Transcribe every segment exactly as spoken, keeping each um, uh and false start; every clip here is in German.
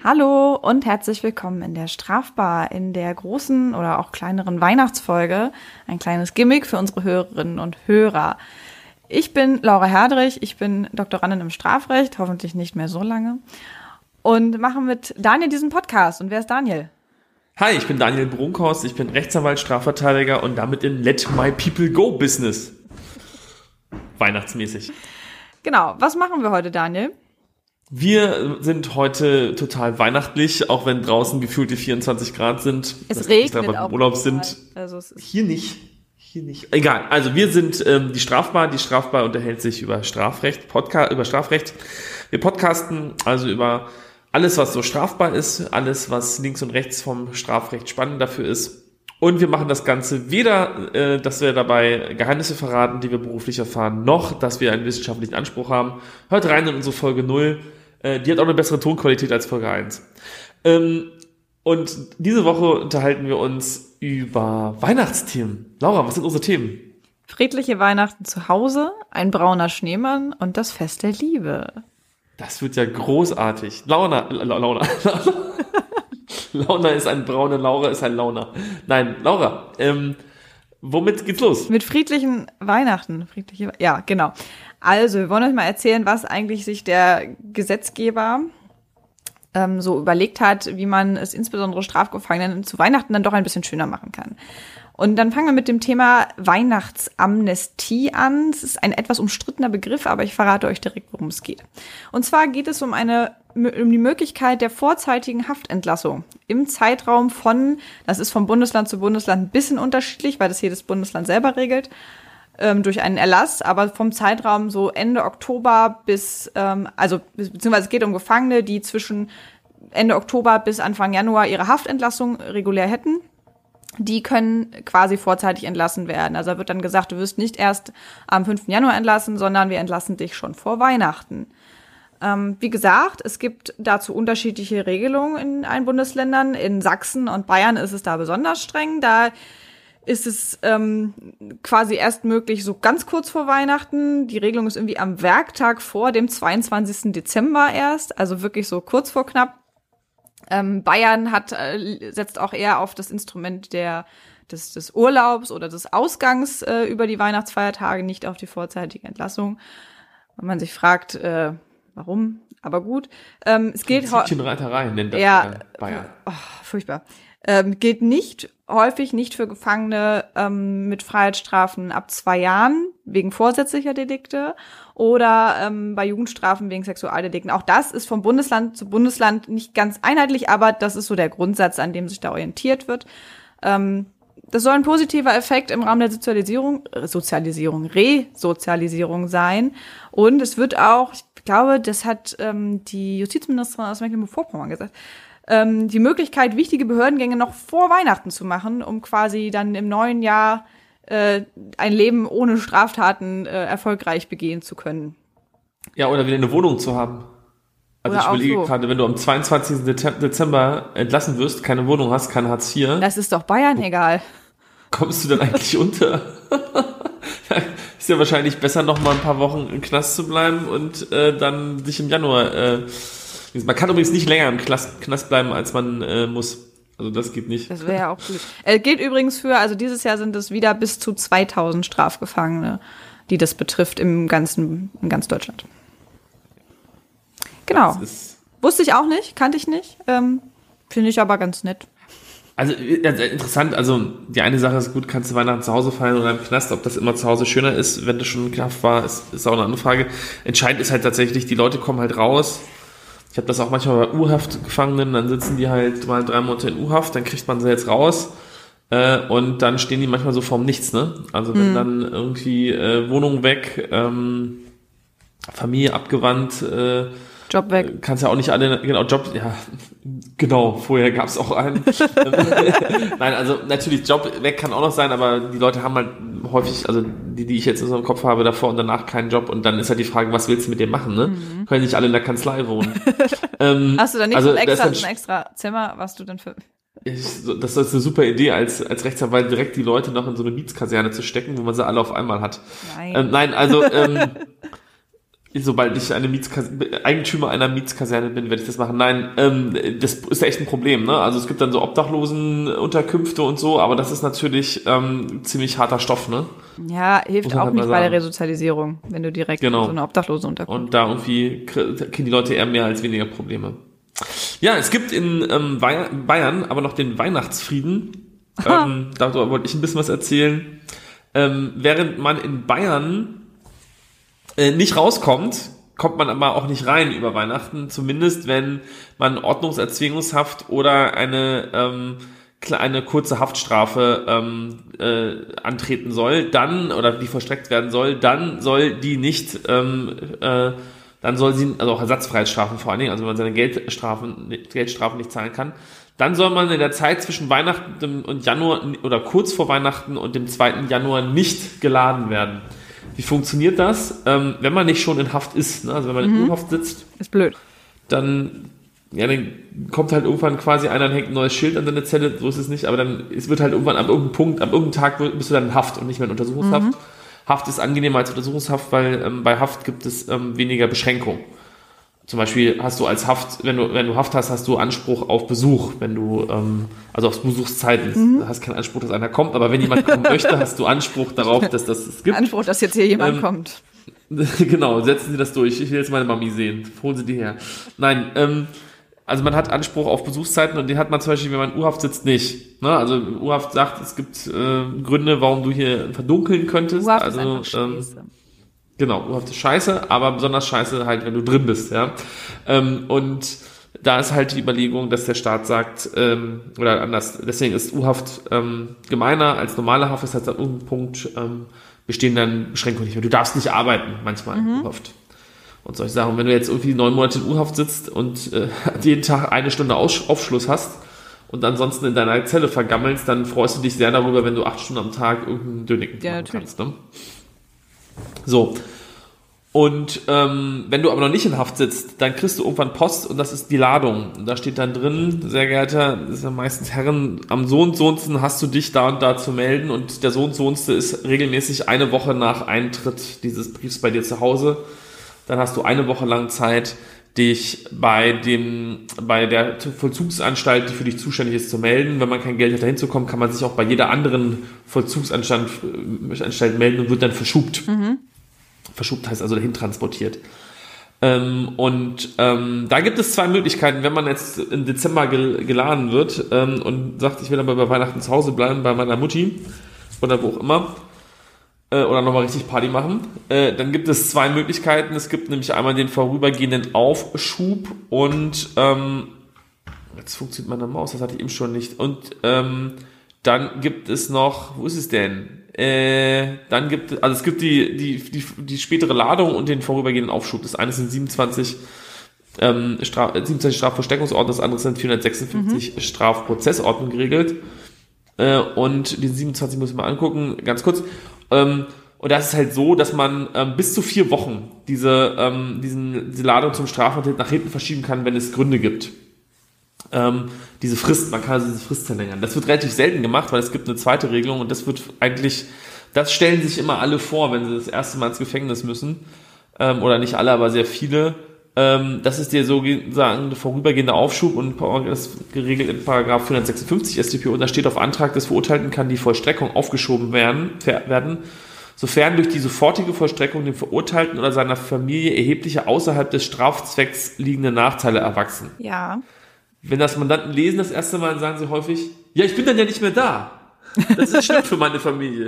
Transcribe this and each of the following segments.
Hallo und herzlich willkommen in der Strafbar, in der großen oder auch kleineren Weihnachtsfolge. Ein kleines Gimmick für unsere Hörerinnen und Hörer. Ich bin Laura Herdrich, ich bin Doktorandin im Strafrecht, hoffentlich nicht mehr so lange, und mache mit Daniel diesen Podcast. Und wer ist Daniel? Hi, ich bin Daniel Brunkhorst, ich bin Rechtsanwalt, Strafverteidiger und damit in Let My People Go Business. Weihnachtsmäßig. Genau, was machen wir heute, Daniel? Wir sind heute total weihnachtlich, auch wenn draußen gefühlte vierundzwanzig Grad sind. Es regnet auch. Im Urlaub sind. Also es ist Hier nicht. Hier nicht. Egal. Also wir sind ähm, die Strafbar. Die Strafbar unterhält sich über Strafrecht, Podcast, über Strafrecht. Wir podcasten also über alles, was so strafbar ist, alles, was links und rechts vom Strafrecht spannend dafür ist. Und wir machen das Ganze weder, äh, dass wir dabei Geheimnisse verraten, die wir beruflich erfahren, noch, dass wir einen wissenschaftlichen Anspruch haben. Hört rein in unsere Folge null. Die hat auch eine bessere Tonqualität als Folge eins. Ähm, und diese Woche unterhalten wir uns über Weihnachtsthemen. Laura, was sind unsere Themen? friedliche Weihnachten zu Hause, ein brauner Schneemann und das Fest der Liebe. Das wird ja großartig. Launa, La, Launa. Launa ist ein brauner, Laura ist ein Launer. Nein, Laura, ähm, womit geht's los? Mit friedlichen Weihnachten. Friedliche, ja, genau. Also, wir wollen euch mal erzählen, was eigentlich sich der Gesetzgeber ähm, so überlegt hat, wie man es insbesondere Strafgefangenen zu Weihnachten dann doch ein bisschen schöner machen kann. Und dann fangen wir mit dem Thema Weihnachtsamnestie an. Es ist ein etwas umstrittener Begriff, aber ich verrate euch direkt, worum es geht. Und zwar geht es um eine um die Möglichkeit der vorzeitigen Haftentlassung im Zeitraum von, das ist vom Bundesland zu Bundesland ein bisschen unterschiedlich, weil das jedes Bundesland selber regelt, ähm, durch einen Erlass, aber vom Zeitraum so Ende Oktober bis, ähm, also beziehungsweise es geht um Gefangene, die zwischen Ende Oktober bis Anfang Januar ihre Haftentlassung regulär hätten. Die können quasi vorzeitig entlassen werden. Also da wird dann gesagt, du wirst nicht erst am fünften Januar entlassen, sondern wir entlassen dich schon vor Weihnachten. Ähm, wie gesagt, es gibt dazu unterschiedliche Regelungen in allen Bundesländern. In Sachsen und Bayern ist es da besonders streng. Da ist es ähm, quasi erst möglich so ganz kurz vor Weihnachten. Die Regelung ist irgendwie am Werktag vor dem zweiundzwanzigsten Dezember erst, also wirklich so kurz vor knapp. Ähm, Bayern hat äh, setzt auch eher auf das Instrument der des, des Urlaubs oder des Ausgangs äh, über die Weihnachtsfeiertage, nicht auf die vorzeitige Entlassung. Wenn man sich fragt, äh, warum? Aber gut. Ähm, es geht Prinzipienreiterei nennt das ja, Bayern. Oh, furchtbar. Ähm, gilt nicht häufig nicht für Gefangene ähm, mit Freiheitsstrafen ab zwei Jahren wegen vorsätzlicher Delikte oder ähm, bei Jugendstrafen wegen Sexualdelikten. Auch das ist vom Bundesland zu Bundesland nicht ganz einheitlich, aber das ist so der Grundsatz, an dem sich da orientiert wird. Ähm, das soll ein positiver Effekt im Rahmen der Sozialisierung, äh, Sozialisierung, Resozialisierung sein. Und es wird auch, ich glaube, das hat ähm, die Justizministerin aus Mecklenburg-Vorpommern gesagt, ähm, die Möglichkeit, wichtige Behördengänge noch vor Weihnachten zu machen, um quasi dann im neuen Jahr äh, ein Leben ohne Straftaten äh, erfolgreich begehen zu können. Ja, oder wieder eine Wohnung zu haben. Also oder ich überlege so. gerade, wenn du am zweiundzwanzigsten Dezember entlassen wirst, keine Wohnung hast, kein Hartz vier. Das ist doch Bayern Wo egal. Kommst du dann eigentlich unter? Ist ja wahrscheinlich besser, noch mal ein paar Wochen im Knast zu bleiben und äh, dann sich im Januar äh, man kann übrigens nicht länger im Knast, Knast bleiben, als man äh, muss. Also das geht nicht. Das wäre ja auch gut. Äh, gilt übrigens für, also dieses Jahr sind es wieder bis zu zweitausend Strafgefangene, die das betrifft im ganzen, in ganz Deutschland. Genau. Wusste ich auch nicht, kannte ich nicht. Ähm, Finde ich aber ganz nett. Also interessant, also die eine Sache ist gut, kannst du Weihnachten zu Hause feiern oder im Knast, ob das immer zu Hause schöner ist, wenn das schon knapp war, ist, ist auch eine andere Frage. Entscheidend ist halt tatsächlich, die Leute kommen halt raus. Ich habe das auch manchmal bei U-Haft-Gefangenen, dann sitzen die halt mal drei Monate in U-Haft, dann kriegt man sie jetzt raus äh, und dann stehen die manchmal so vorm Nichts, ne? Also wenn mhm. dann irgendwie äh, Wohnung weg, ähm, Familie abgewandt, äh, Job weg. Kannst ja auch nicht alle, genau, Job, ja, genau, vorher gab's auch einen. Nein, also natürlich, Job weg kann auch noch sein, aber die Leute haben halt häufig, also die, die ich jetzt in so einem Kopf habe, davor und danach keinen Job und dann ist halt die Frage, was willst du mit dem machen, ne? Mhm. Können nicht alle in der Kanzlei wohnen. ähm, Hast du da nicht also, so ein extra, ein, ein extra Zimmer, was du denn für... Ich, das ist eine super Idee, als, als Rechtsanwalt direkt die Leute noch in so eine Mietskaserne zu stecken, wo man sie alle auf einmal hat. Nein. Ähm, nein, also, ähm, Sobald ich eine Mietskas- Eigentümer einer Mietskaserne bin, werde ich das machen. Nein, ähm, das ist echt ein Problem, ne? Also es gibt dann so Obdachlosenunterkünfte und so, aber das ist natürlich ähm, ziemlich harter Stoff, ne? Ja, hilft Muss man auch halt nicht mal bei der sagen. Resozialisierung, wenn du direkt Genau. in so eine Obdachlosenunterkunft. Und da irgendwie krie- kriegen die Leute eher mehr als weniger Probleme. Ja, es gibt in ähm, Wei- Bayern aber noch den Weihnachtsfrieden. ähm, darüber wollte ich ein bisschen was erzählen. Ähm, während man in Bayern äh, nicht rauskommt, kommt man aber auch nicht rein über Weihnachten, zumindest wenn man Ordnungserzwingungshaft oder eine ähm, eine kurze Haftstrafe ähm, äh, antreten soll, dann, oder die vollstreckt werden soll, dann soll die nicht, ähm, äh, dann soll sie, also auch Ersatzfreiheitsstrafen vor allen Dingen, also wenn man seine Geldstrafen, Geldstrafen nicht zahlen kann, dann soll man in der Zeit zwischen Weihnachten und Januar oder kurz vor Weihnachten und dem zweiten Januar nicht geladen werden. Wie funktioniert das? Ähm, wenn man nicht schon in Haft ist, ne? Also wenn man in U-Haft sitzt, Ist blöd. dann, ja, dann kommt halt irgendwann quasi einer und hängt ein neues Schild an deine Zelle, so ist es nicht, aber dann, es wird halt irgendwann ab irgendeinem Punkt, ab irgendeinem Tag bist du dann in Haft und nicht mehr in Untersuchungshaft. Mhm. Haft ist angenehmer als Untersuchungshaft, weil ähm, bei Haft gibt es ähm, weniger Beschränkung. Zum Beispiel hast du als Haft, wenn du, wenn du Haft hast, hast du Anspruch auf Besuch, wenn du, ähm, also auf Besuchszeiten. Mhm. Du hast keinen Anspruch, dass einer kommt, aber wenn jemand kommen möchte, hast du Anspruch darauf, dass das es gibt. Anspruch, dass jetzt hier jemand ähm, kommt. Genau, setzen Sie das durch. Ich will jetzt meine Mami sehen. Holen Sie die her. Nein, ähm, also man hat Anspruch auf Besuchszeiten und den hat man zum Beispiel, wenn man in U-Haft sitzt, nicht. Ne? Also U-Haft sagt, es gibt äh, Gründe, warum du hier verdunkeln könntest. U-Haft also, ist einfach scheiße. Ähm, Genau, U-Haft ist scheiße, aber besonders scheiße halt, wenn du drin bist, ja. Ähm, und da ist halt die Überlegung, dass der Staat sagt, ähm, oder anders, deswegen ist U-Haft ähm, gemeiner als normale Haft, das heißt, an irgendeinem Punkt ähm, bestehen dann Beschränkungen nicht mehr. Du darfst nicht arbeiten, manchmal in Mhm. U-Haft. Und solche Sachen. Und wenn du jetzt irgendwie neun Monate in U-Haft sitzt und äh, jeden Tag eine Stunde Aus- Aufschluss hast und ansonsten in deiner Zelle vergammelst, dann freust du dich sehr darüber, wenn du acht Stunden am Tag irgendeinen Döniken Ja, machen natürlich. kannst, ne? So. Und ähm, wenn du aber noch nicht in Haft sitzt, dann kriegst du irgendwann Post und das ist die Ladung. Und da steht dann drin, sehr geehrter, das ist ja meistens Herren, am so und so'nsten hast du dich da und da zu melden und der so und so'nste ist regelmäßig eine Woche nach Eintritt dieses Briefs bei dir zu Hause. Dann hast du eine Woche lang Zeit, dich bei dem, bei der Vollzugsanstalt, die für dich zuständig ist, zu melden. Wenn man kein Geld hat, da hinzukommen, kann man sich auch bei jeder anderen Vollzugsanstalt äh, Anstalt melden und wird dann verschubt. Mhm. Verschubt heißt also dahin transportiert. Ähm, und ähm, da gibt es zwei Möglichkeiten, wenn man jetzt im Dezember gel- geladen wird ähm, und sagt, ich will aber bei Weihnachten zu Hause bleiben, bei meiner Mutti oder wo auch immer, äh, oder nochmal richtig Party machen, äh, dann gibt es zwei Möglichkeiten. Es gibt nämlich einmal den vorübergehenden Aufschub und ähm, jetzt funktioniert meine Maus, das hatte ich eben schon nicht. Und ähm, dann gibt es noch, wo ist es denn? Äh, dann gibt es, also es gibt die, die, die, die spätere Ladung und den vorübergehenden Aufschub. Das eine sind siebenundzwanzig, ähm, Straf, siebenundzwanzig Strafvollstreckungsordnung, das andere sind vierhundertsechsundfünfzig mhm. Strafprozessordnung geregelt. Äh, und die siebenundzwanzig muss ich mal angucken, ganz kurz. Ähm, und das ist halt so, dass man ähm, bis zu vier Wochen diese, ähm, diesen, diese Ladung zum Strafvollstreck nach hinten verschieben kann, wenn es Gründe gibt. Ähm, diese Frist, man kann also diese Frist verlängern. Das wird relativ selten gemacht, weil es gibt eine zweite Regelung und das wird eigentlich, das stellen sich immer alle vor, wenn sie das erste Mal ins Gefängnis müssen, ähm, oder nicht alle, aber sehr viele. Ähm, das ist der sogenannte vorübergehende Aufschub und das ist geregelt in Paragraph vierhundertsechsundfünfzig S t P O und da steht auf Antrag des Verurteilten kann die Vollstreckung aufgeschoben werden, werden, sofern durch die sofortige Vollstreckung dem Verurteilten oder seiner Familie erhebliche außerhalb des Strafzwecks liegende Nachteile erwachsen. Ja. Wenn das Mandanten lesen das erste Mal, sagen sie häufig, ja, ich bin dann ja nicht mehr da. Das ist schlimm für meine Familie.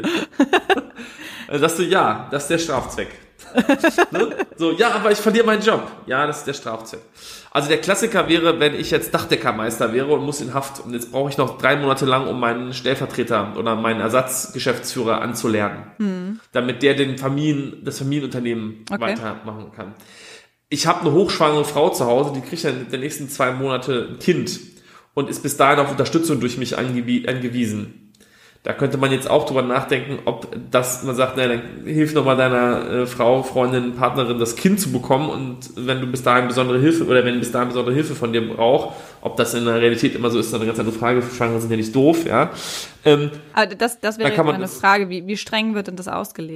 Dann sagst du, ja, das ist der Strafzweck. Ne? So, ja, aber ich verliere meinen Job. Ja, das ist der Strafzweck. Also der Klassiker wäre, wenn ich jetzt Dachdeckermeister wäre und muss in Haft und jetzt brauche ich noch drei Monate lang, um meinen Stellvertreter oder meinen Ersatzgeschäftsführer anzulernen, hm. damit der den Familien, das Familienunternehmen okay. weitermachen kann. Ich habe eine hochschwangere Frau zu Hause, die kriegt dann in den nächsten zwei Monate ein Kind und ist bis dahin auf Unterstützung durch mich angewie- angewiesen. Da könnte man jetzt auch drüber nachdenken, ob das, man sagt, na, dann hilf nochmal deiner äh, Frau, Freundin, Partnerin, das Kind zu bekommen und wenn du bis dahin besondere Hilfe oder wenn bis dahin besondere Hilfe von dir braucht, ob das in der Realität immer so ist, ist eine ganz andere Frage. Schwangere sind ja nicht doof, ja. Ähm, Aber das, das wäre jetzt meine Frage, wie, wie streng wird denn das ausgelegt?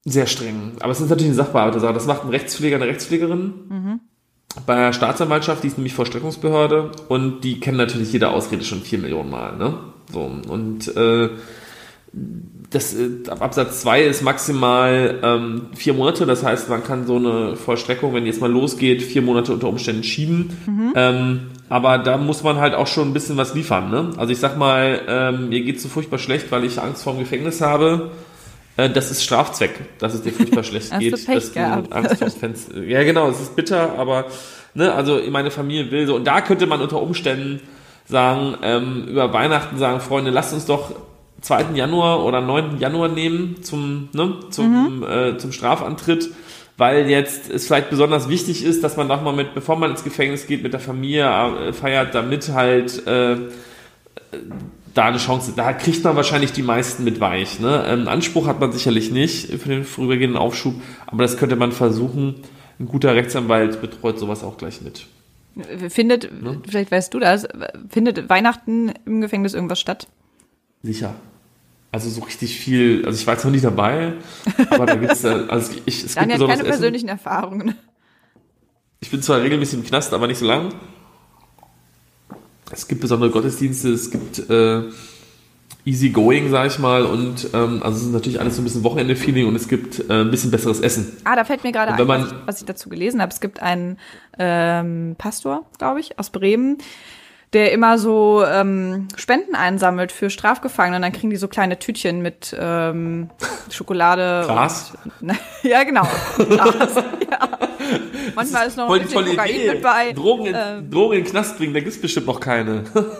Sehr streng. Aber es ist natürlich eine Sachbearbeitersache. Das macht ein Rechtspfleger, eine Rechtspflegerin. Mhm. Bei der Staatsanwaltschaft, die ist nämlich Vollstreckungsbehörde und die kennen natürlich jede Ausrede schon vier Millionen Mal. Ne? So, und äh, das äh, ab Absatz zwei ist maximal ähm, vier Monate. Das heißt, man kann so eine Vollstreckung, wenn jetzt mal losgeht, vier Monate unter Umständen schieben. Mhm. Ähm, aber da muss man halt auch schon ein bisschen was liefern. Ne? Also ich sag mal, ähm, mir geht's so furchtbar schlecht, weil ich Angst vor dem Gefängnis habe. Das ist Strafzweck, dass es dir furchtbar schlecht geht. Hast du Pech dass gehabt. Du Angst vor Fenster. Ja, genau, es ist bitter, aber ne, also meine Familie will so. Und da könnte man unter Umständen sagen, ähm, über Weihnachten sagen, Freunde, lasst uns doch zweiten Januar oder neunten Januar nehmen zum, ne, zum, mhm. äh, zum Strafantritt, weil jetzt es vielleicht besonders wichtig ist, dass man doch mal mit, bevor man ins Gefängnis geht, mit der Familie äh, feiert, damit halt äh, da eine Chance, da kriegt man wahrscheinlich die meisten mit weich. Ne? Einen Anspruch hat man sicherlich nicht für den vorübergehenden Aufschub, aber das könnte man versuchen. Ein guter Rechtsanwalt betreut sowas auch gleich mit. Findet, ne? Vielleicht weißt du das, findet Weihnachten im Gefängnis irgendwas statt? Sicher. Also so richtig viel, also ich war jetzt noch nicht dabei, aber da gibt's also ich, es Dann gibt ja keine Essen. persönlichen Erfahrungen. Ich bin zwar regelmäßig im Knast, aber nicht so lang. Es gibt besondere Gottesdienste, es gibt äh, easy going, sag ich mal, und ähm, also es ist natürlich alles so ein bisschen Wochenende-Feeling und es gibt äh, ein bisschen besseres Essen. Ah, da fällt mir gerade ein, man, was ich, was ich dazu gelesen habe. Es gibt einen ähm, Pastor, glaube ich, aus Bremen, der immer so ähm, Spenden einsammelt für Strafgefangene und dann kriegen die so kleine Tütchen mit ähm, Schokolade. Gras? Und, ja, genau. Gras, ja. Manchmal ist noch ein bisschen Kokain mit bei. Drogen in, ähm, Drogen in den Knast bringen, da gibt's bestimmt noch keine.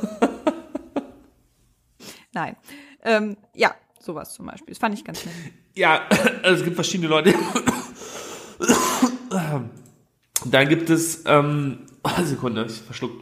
Nein. Ähm, ja, sowas zum Beispiel. Das fand ich ganz nett. Ja, also es gibt verschiedene Leute. Da gibt es, ähm, oh, Sekunde, ich verschluckt.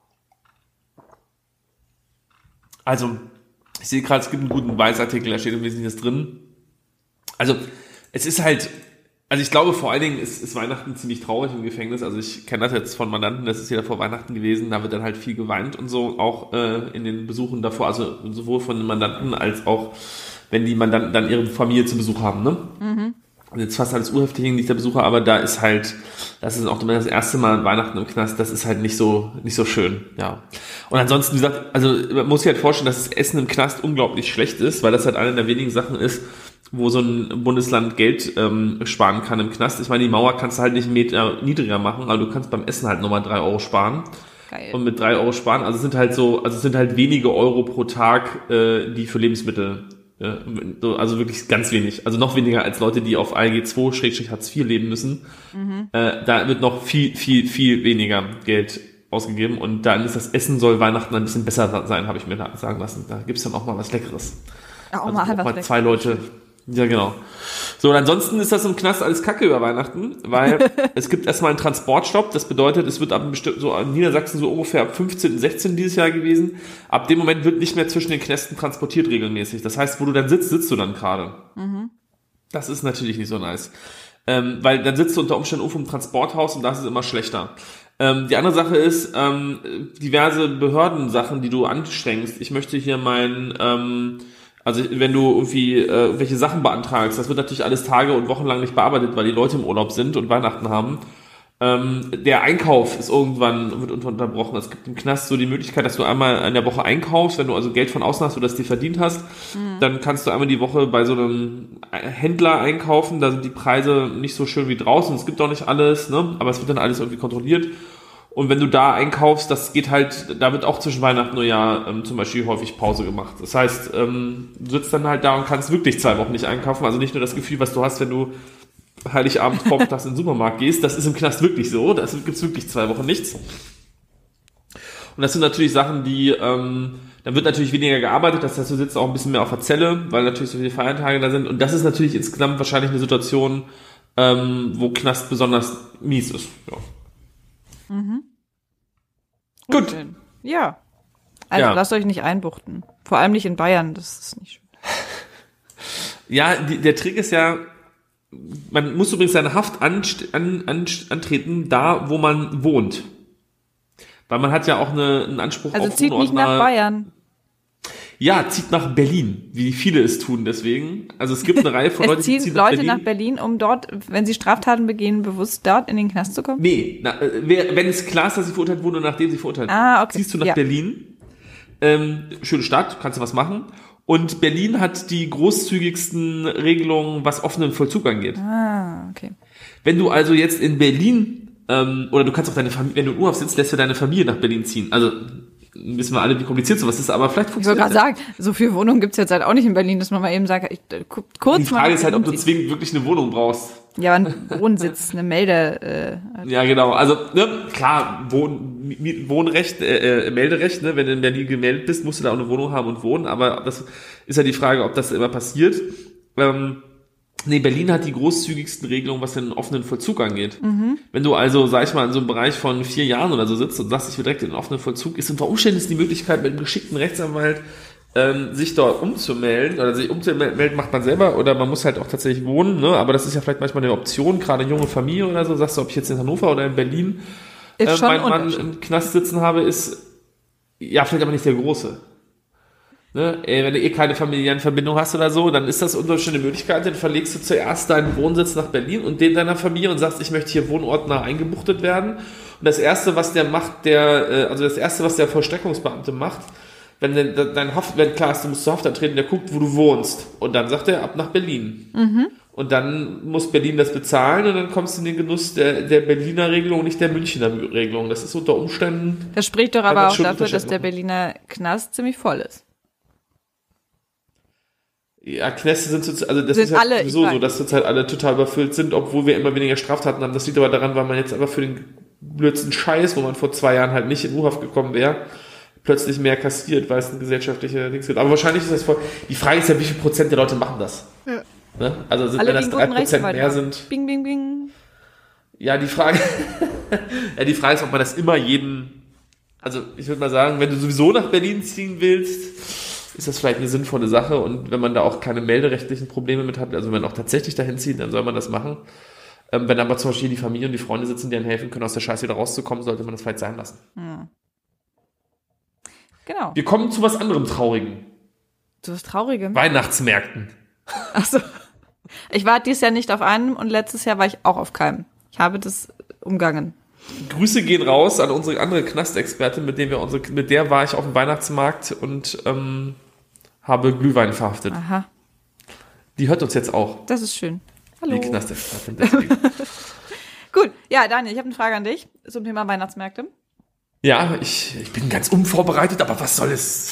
Also, ich sehe gerade, es gibt einen guten Weißartikel, da steht im Wesentlichen das drin. Also, es ist halt, also ich glaube vor allen Dingen ist, ist Weihnachten ziemlich traurig im Gefängnis. Also ich kenne das jetzt von Mandanten, das ist ja vor Weihnachten gewesen, da wird dann halt viel geweint und so, auch äh, in den Besuchen davor, also sowohl von den Mandanten als auch, wenn die Mandanten dann ihre Familie zu Besuch haben, ne? Mhm. Und jetzt fast alles Urhäftlinge, nicht der Besucher, aber da ist halt, das ist auch das erste Mal Weihnachten im Knast, das ist halt nicht so, nicht so schön, ja. Und ansonsten, wie gesagt, also man muss sich halt vorstellen, dass das Essen im Knast unglaublich schlecht ist, weil das halt eine der wenigen Sachen ist, wo so ein Bundesland Geld ähm, sparen kann im Knast. Ich meine, die Mauer kannst du halt nicht einen Meter niedriger machen, aber du kannst beim Essen halt nochmal drei Euro sparen. Geil. Und mit drei Euro sparen, also es sind halt so, also es sind halt wenige Euro pro Tag, äh, die für Lebensmittel, äh, also wirklich ganz wenig. Also noch weniger als Leute, die auf A L G zwei Hartz vier leben müssen. Mhm. Äh, da wird noch viel, viel, viel weniger Geld ausgegeben und dann ist das Essen soll Weihnachten ein bisschen besser sein, habe ich mir da sagen lassen. Da gibt's dann auch mal was Leckeres. Ja, auch also mal, auch was mal zwei Leute. Ja, genau. So, und ansonsten ist das im Knast alles Kacke über Weihnachten, weil es gibt erstmal einen Transportstopp. Das bedeutet, es wird ab einem bestimmten, so in Niedersachsen so ungefähr ab fünfzehnten sechzehnten dieses Jahr gewesen. Ab dem Moment wird nicht mehr zwischen den Knästen transportiert regelmäßig. Das heißt, wo du dann sitzt, sitzt du dann gerade. Mhm. Das ist natürlich nicht so nice. Ähm, weil dann sitzt du unter Umständen auf dem Transporthaus und das ist immer schlechter. Ähm, die andere Sache ist, ähm, diverse Behördensachen, die du anstrengst. Ich möchte hier mein, ähm, also wenn du irgendwie äh, welche Sachen beantragst, das wird natürlich alles Tage und Wochen lang nicht bearbeitet, weil die Leute im Urlaub sind und Weihnachten haben. Ähm, der Einkauf ist irgendwann, wird unterbrochen. Es gibt im Knast so die Möglichkeit, dass du einmal in der Woche einkaufst, wenn du also Geld von außen hast oder das dir verdient hast, mhm. dann kannst du einmal die Woche bei so einem Händler einkaufen, da sind die Preise nicht so schön wie draußen, es gibt auch nicht alles, ne? Aber es wird dann alles irgendwie kontrolliert. Und wenn du da einkaufst, das geht halt, da wird auch zwischen Weihnachten und Neujahr ähm, zum Beispiel häufig Pause gemacht. Das heißt, ähm, du sitzt dann halt da und kannst wirklich zwei Wochen nicht einkaufen. Also nicht nur das Gefühl, was du hast, wenn du Heiligabend vormittags in den Supermarkt gehst. Das ist im Knast wirklich so. Da gibt's wirklich zwei Wochen nichts. Und das sind natürlich Sachen, die, ähm, dann wird natürlich weniger gearbeitet. Das heißt, du sitzt auch ein bisschen mehr auf der Zelle, weil natürlich so viele Feiertage da sind. Und das ist natürlich insgesamt wahrscheinlich eine Situation, ähm, wo Knast besonders mies ist. Ja. Mhm. Gut. Ja. Also ja. Lasst euch nicht einbuchten. Vor allem nicht in Bayern, das ist nicht schön. Ja, die, der Trick ist ja, man muss übrigens seine Haft an, an, an, antreten, da wo man wohnt. Weil man hat ja auch eine, einen Anspruch also auf zieht nicht nach Bayern. Ja, zieht nach Berlin, wie viele es tun deswegen. Also es gibt eine Reihe von Es Leuten, ziehen die ziehen Leute nach Berlin. nach Berlin, um dort, wenn sie Straftaten begehen, bewusst dort in den Knast zu kommen? Nee, na, äh, wer- wenn es klar ist, dass sie verurteilt wurden und nachdem sie verurteilt wurden, Ah, okay. ziehst du nach Ja. Berlin. Ähm, schöne Stadt, kannst du was machen. Und Berlin hat die großzügigsten Regelungen, was offenen Vollzug angeht. Ah, okay. Wenn du also jetzt in Berlin, ähm, oder du kannst auch deine Familie, wenn du in U-Haft sitzt, lässt du deine Familie nach Berlin ziehen. Also wissen wir alle, wie kompliziert sowas ist, aber vielleicht Ich wollte funktioniert gerade das. sagen, so viele Wohnungen gibt's jetzt halt auch nicht in Berlin, dass man mal eben sagt, ich, äh, gu- kurz Die Frage mal ist halt, ob du umziehen. zwingend wirklich eine Wohnung brauchst. Ja, ein Wohnsitz, eine Melde. Äh, Ja, genau. Also, ne, klar, Wohn, Mi- Wohnrecht, äh, äh, Melderecht, ne, wenn du in Berlin gemeldet bist, musst du da auch eine Wohnung haben und wohnen, aber das ist ja die Frage, ob das immer passiert. Ähm, nee, Berlin hat die großzügigsten Regelungen, was den offenen Vollzug angeht. Mhm. Wenn du also, sag ich mal, in so einem Bereich von vier Jahren oder so sitzt und sagst, ich will direkt in den offenen Vollzug, ist unter Umständen ist die Möglichkeit, mit einem geschickten Rechtsanwalt ähm, sich dort umzumelden, oder sich umzumelden macht man selber, oder man muss halt auch tatsächlich wohnen, ne? Aber das ist ja vielleicht manchmal eine Option, gerade junge Familie oder so, sagst du, ob ich jetzt in Hannover oder in Berlin ist äh, schon meinen ein Mann Unterschied. im Knast sitzen habe, ist ja vielleicht aber nicht der große. Ne? Äh, Wenn du eh keine familiären Verbindungen hast oder so, dann ist das unter Umständen eine Möglichkeit, dann verlegst du zuerst deinen Wohnsitz nach Berlin und den deiner Familie und sagst, ich möchte hier wohnortnah eingebuchtet werden. Und das erste, was der macht, der, äh, also das erste, was der Vollstreckungsbeamte macht, wenn dein, dein Haft, wenn klar ist, du musst zur Haft antreten, der guckt, wo du wohnst. Und dann sagt er, ab nach Berlin. Mhm. Und dann muss Berlin das bezahlen und dann kommst du in den Genuss der, der Berliner Regelung, nicht der Münchner Regelung. Das ist unter Umständen. Das spricht doch aber Einfach auch schon dafür, dass Unterschied der machen. Berliner Knast ziemlich voll ist. Ja, Knäste sind zurzeit, also das Sind ist ja alle, ich sowieso so, weiß. dass zurzeit alle total überfüllt sind, obwohl wir immer weniger Straftaten haben. Das liegt aber daran, weil man jetzt einfach für den blödsten Scheiß, wo man vor zwei Jahren halt nicht in U-Haft gekommen wäre, plötzlich mehr kassiert, weil es eine gesellschaftliche Dings gibt. Aber wahrscheinlich ist das voll. Die Frage ist ja, wie viel Prozent der Leute machen das? Ja. Ne? Also sind, Alle, wenn das die drei einen guten Prozent Rechtsanwalt mehr haben. sind. Bing, bing, bing. Ja, die Frage, ja, die Frage ist, ob man das immer jeden, also ich würde mal sagen, wenn du sowieso nach Berlin ziehen willst, ist das vielleicht eine sinnvolle Sache und wenn man da auch keine melderechtlichen Probleme mit hat, also wenn man auch tatsächlich dahin zieht, dann soll man das machen. Ähm, wenn aber zum Beispiel die Familie und die Freunde sitzen, die einem helfen können, aus der Scheiße wieder rauszukommen, sollte man das vielleicht sein lassen. Hm. Genau. Wir kommen zu was anderem Traurigen. So was Traurigem. Weihnachtsmärkten. Achso. Ich war dieses Jahr nicht auf einem und letztes Jahr war ich auch auf keinem. Ich habe das umgangen. Grüße gehen raus an unsere andere Knastexpertin, mit der wir unsere, mit der war ich auf dem Weihnachtsmarkt und ähm, habe Glühwein verhaftet. Aha, Die hört uns jetzt auch. das ist schön. Hallo. Die Knastexpertin. Deswegen. Gut, ja, Daniel, ich habe eine Frage an dich zum Thema Weihnachtsmärkte. Ja, ich, ich bin ganz unvorbereitet, aber was soll es?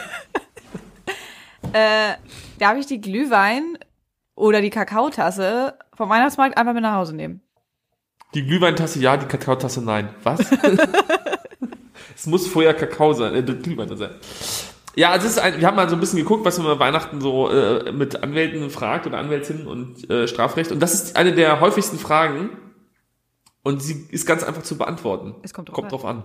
Äh, darf ich die Glühwein oder die Kakaotasse vom Weihnachtsmarkt einfach mit nach Hause nehmen? Die Glühweintasse ja, die Kakaotasse nein. Was? Es muss vorher Kakao sein, äh, Glühwein sein. Ja, also es ist ein, wir haben mal so ein bisschen geguckt, was man bei Weihnachten so äh, mit Anwälten fragt oder Anwältinnen und äh, Strafrecht. Und das ist eine der häufigsten Fragen. Und sie ist ganz einfach zu beantworten. Es kommt drauf Kommt drauf an.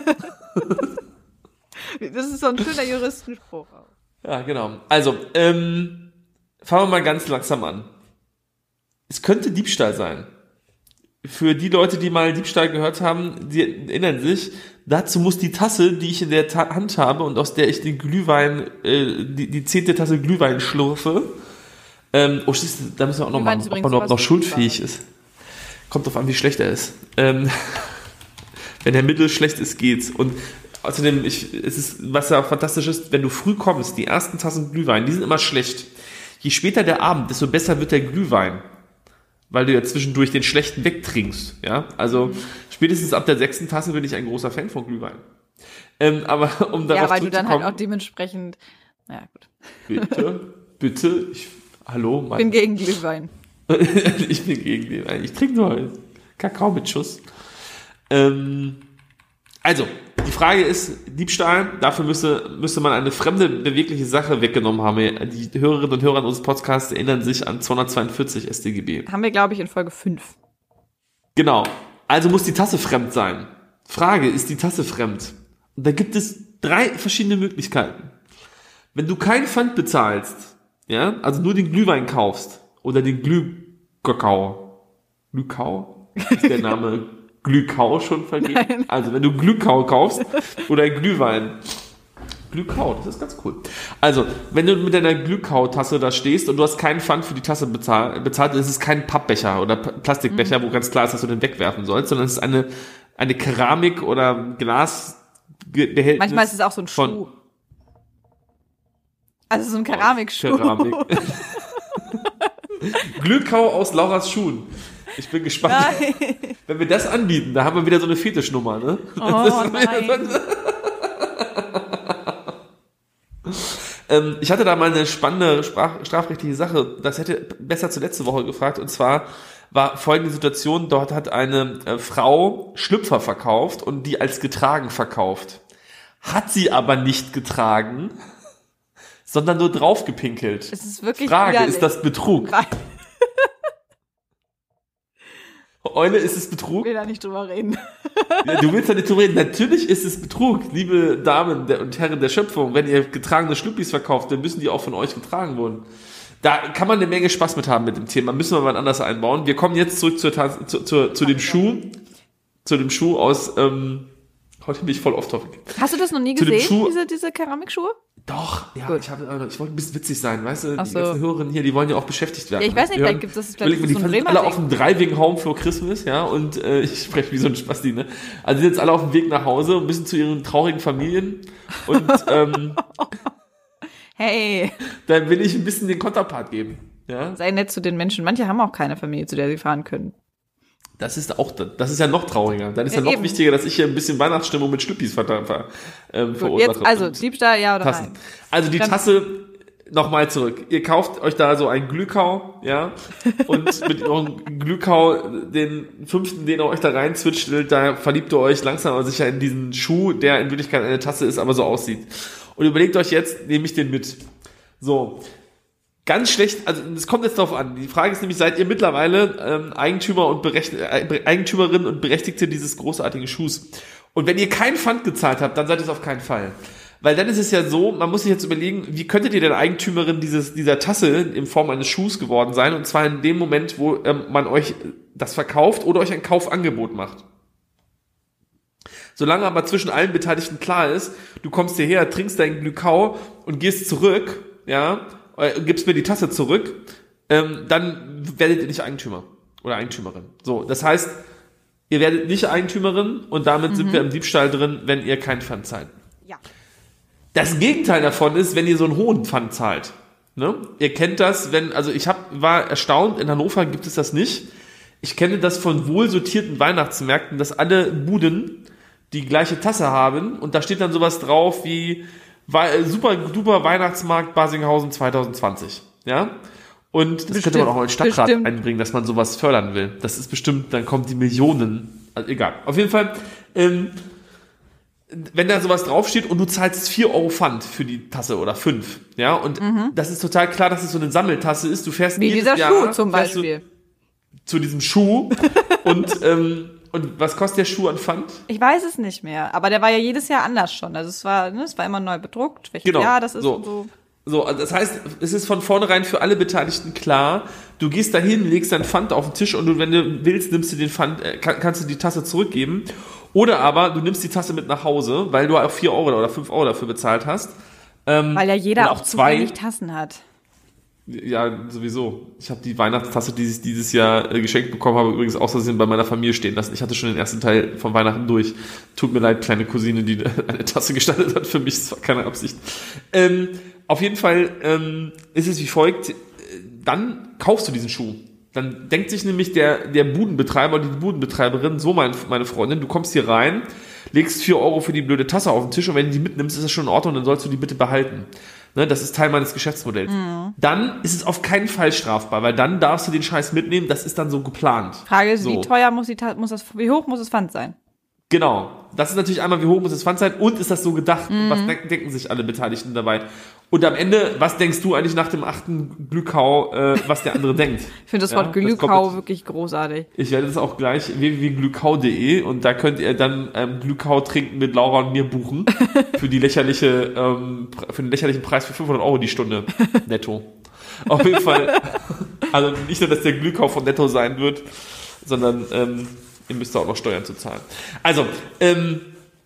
Das ist so ein schöner Juristenspruch. Ja, genau. Also, ähm, fangen wir mal ganz langsam an. Es könnte Diebstahl sein. Für die Leute, die mal Diebstahl gehört haben, die erinnern sich, dazu muss die Tasse, die ich in der Ta- Hand habe und aus der ich den Glühwein, äh, die, die zehnte Tasse Glühwein schlürfe, ähm, oh, siehst du, da müssen wir auch noch Glühwein machen, ist ob man übrigens überhaupt noch sowas schuldfähig Wunderbares. ist. Kommt drauf an, wie schlecht er ist. Ähm, wenn er mittelschlecht ist, geht's. Und außerdem, ich, es ist, was ja fantastisch ist, wenn du früh kommst, die ersten Tassen Glühwein, die sind immer schlecht. Je später der Abend, desto besser wird der Glühwein. Weil du ja zwischendurch den schlechten wegtrinkst, ja. Also, Mhm. spätestens ab der sechsten Tasse bin ich ein großer Fan von Glühwein. Ähm, aber um darauf Ja, weil du dann halt zurückzukommen, auch dementsprechend, naja, gut. bitte, bitte, ich, hallo, Ich mein, bin gegen Glühwein. ich bin gegen den. Ich trinke nur Kakao mit Schuss. Ähm, also, die Frage ist, Diebstahl, dafür müsste, müsste man eine fremde, bewegliche Sache weggenommen haben. Die Hörerinnen und Hörer unseres Podcasts erinnern sich an zweihundertzweiundvierzig S t G B. Haben wir, glaube ich, in Folge fünf. Genau. Also muss die Tasse fremd sein. Frage, ist die Tasse fremd? Und da gibt es drei verschiedene Möglichkeiten. Wenn du kein Pfand bezahlst, ja, also nur den Glühwein kaufst oder den Glühkakao. Glühkau? Ist der Name Glühkau schon vergeben? Nein. Also wenn du Glühkau kaufst oder Glühwein, Glühkau, das ist ganz cool. Also, wenn du mit deiner Glühkau-Tasse da stehst und du hast keinen Pfand für die Tasse bezahlt, bezahlt das ist kein Pappbecher oder P- Plastikbecher, mhm. wo ganz klar ist, dass du den wegwerfen sollst, sondern es ist eine, eine Keramik- oder Glasbehältnis. Manchmal ist es auch so ein Schuh. Also so ein Keramikschuh. Keramik. Glühkau aus Lauras Schuhen. Ich bin gespannt. Nein. Wenn wir das anbieten, da haben wir wieder so eine Fetischnummer, ne? Oh nein. ähm, ich hatte da mal eine spannende Sprach- strafrechtliche Sache, das hätte besser zur letzte Woche gefragt, und zwar war folgende Situation, dort hat eine äh, Frau Schlüpfer verkauft und die als getragen verkauft. Hat sie aber nicht getragen, sondern nur draufgepinkelt. Es ist wirklich Frage, widerlich. Ist das Betrug? Nein. Eule, ist es Betrug? Ich will da nicht drüber reden. Ja, du willst da nicht drüber reden. Natürlich ist es Betrug, liebe Damen und Herren der Schöpfung. Wenn ihr getragene Schlüppis verkauft, dann müssen die auch von euch getragen wurden. Da kann man eine Menge Spaß mit haben mit dem Thema. Müssen wir mal anders einbauen. Wir kommen jetzt zurück zur, zu, zu, zu dem Schuh. Zu dem Schuh aus, ähm, heute bin ich voll off-topic. Hast du das noch nie Zu dem gesehen, Schuh- diese, diese Keramikschuhe? Doch, ja, Gut. ich, hab, ich wollte ein bisschen witzig sein, weißt du, Ach die so. ganzen Hörerinnen hier, die wollen ja auch beschäftigt werden. Ja, ich weiß nicht, Die vielleicht hören- gibt es Überleg vielleicht mal, so die ein sind Bremer alle Ding. auf dem Drei wegen Home for Christmas, ja, und äh, ich spreche wie so ein Spasti, ne? Also die sind jetzt alle auf dem Weg nach Hause und müssen zu ihren traurigen Familien und ähm, Hey, dann will ich ein bisschen den Konterpart geben, ja. sei nett zu den Menschen. Manche haben auch keine Familie, zu der sie fahren können. Das ist auch, das ist ja noch trauriger. Dann ist ja, Ja, noch eben. wichtiger, dass ich hier ein bisschen Weihnachtsstimmung mit Schlüppis ver, ver, ähm, Gut, verursache. jetzt, also, Und Diebstahl, ja oder Tassen. nein? Also die Dann- Tasse, nochmal zurück. Ihr kauft euch da so einen Glühkau, ja, und mit eurem Glühkau, den fünften, den ihr euch da reinzwitschelt, da verliebt ihr euch langsam aber sicher in diesen Schuh, der in Wirklichkeit eine Tasse ist, aber so aussieht. Und überlegt euch jetzt, nehme ich den mit. So. Ganz schlecht, also es kommt jetzt drauf an. Die Frage ist nämlich, seid ihr mittlerweile ähm, Eigentümer und Berecht, äh, Eigentümerin und Berechtigte dieses großartigen Schuhs? Und wenn ihr kein Pfand gezahlt habt, dann seid ihr es auf keinen Fall. Weil dann ist es ja so, man muss sich jetzt überlegen, wie könntet ihr denn Eigentümerin dieses, dieser Tasse in Form eines Schuhs geworden sein? Und zwar in dem Moment, wo ähm, man euch das verkauft oder euch ein Kaufangebot macht. Solange aber zwischen allen Beteiligten klar ist, du kommst hierher, trinkst deinen Glühkau und gehst zurück, ja, äh, gibst mir die Tasse zurück, ähm, dann werdet ihr nicht Eigentümer oder Eigentümerin. So, das heißt, ihr werdet nicht Eigentümerin und damit mhm. sind wir im Diebstahl drin, wenn ihr kein Pfand zahlt. Ja. Das Gegenteil davon ist, wenn ihr so einen hohen Pfand zahlt. Ne? Ihr kennt das, wenn, also ich hab, war erstaunt, in Hannover gibt es das nicht. Ich kenne das von wohl sortierten Weihnachtsmärkten, dass alle Buden die gleiche Tasse haben und da steht dann sowas drauf wie super duper Weihnachtsmarkt Basinghausen zwanzig zwanzig. Ja? Und das bestimmt, könnte man auch mal in den Stadtrat bestimmt. einbringen, dass man sowas fördern will. Das ist bestimmt, dann kommen die Millionen, also egal. Auf jeden Fall, ähm, wenn da sowas draufsteht und du zahlst vier Euro Pfand für die Tasse oder fünf, ja, und mhm. das ist total klar, dass es so eine Sammeltasse ist. Du fährst wie jedes dieser Jahr, Schuh zum Beispiel. Zu diesem Schuh und, ähm, und was kostet der Schuh an Pfand? Ich weiß es nicht mehr, aber der war ja jedes Jahr anders schon. Also es war, ne, es war immer neu bedruckt, welches genau. Jahr das ist so. und so. So, also das heißt, es ist von vornherein für alle Beteiligten klar, du gehst dahin, legst dein Pfand auf den Tisch und du, wenn du willst, nimmst du den Pfand, äh, kann, kannst du die Tasse zurückgeben. Oder aber du nimmst die Tasse mit nach Hause, weil du auch vier Euro oder fünf Euro dafür bezahlt hast. Ähm, weil ja jeder auch zwei zufällig Tassen hat. Ja, sowieso. Ich habe die Weihnachtstasse, die ich dieses Jahr äh, geschenkt bekommen habe, übrigens aus Versehen bei meiner Familie stehen lassen. Ich hatte schon den ersten Teil von Weihnachten durch. Tut mir leid, kleine Cousine, die eine Tasse gestaltet hat für mich. Das war keine Absicht. Ähm, auf jeden Fall ähm, ist es wie folgt. Dann kaufst du diesen Schuh. Dann denkt sich nämlich der, der Budenbetreiber oder die Budenbetreiberin, so mein, meine Freundin, du kommst hier rein, legst vier Euro für die blöde Tasse auf den Tisch und wenn du die mitnimmst, ist das schon in Ordnung, dann sollst du die bitte behalten. Ne, das ist Teil meines Geschäftsmodells. Mhm. Dann ist es auf keinen Fall strafbar, weil dann darfst du den Scheiß mitnehmen, das ist dann so geplant. Frage ist, so. wie teuer muss die Ta- muss das, wie hoch muss das Pfand sein? Genau. Das ist natürlich einmal, wie hoch muss das Pfand sein und ist das so gedacht? Mhm. Was denken, denken sich alle Beteiligten dabei? Und am Ende, was denkst du eigentlich nach dem achten Glühkau, äh, was der andere denkt? Ich finde das Wort ja, Glühkau das wirklich großartig. Ich werde das auch gleich w w w punkt glühkau punkt de und da könnt ihr dann ähm, Glühkau trinken mit Laura und mir buchen für die lächerliche, ähm, für den lächerlichen Preis für fünfhundert Euro die Stunde netto. Auf jeden Fall, also nicht nur, dass der Glühkau von netto sein wird, sondern ähm, ihr müsst auch noch Steuern zu zahlen. Also, ähm,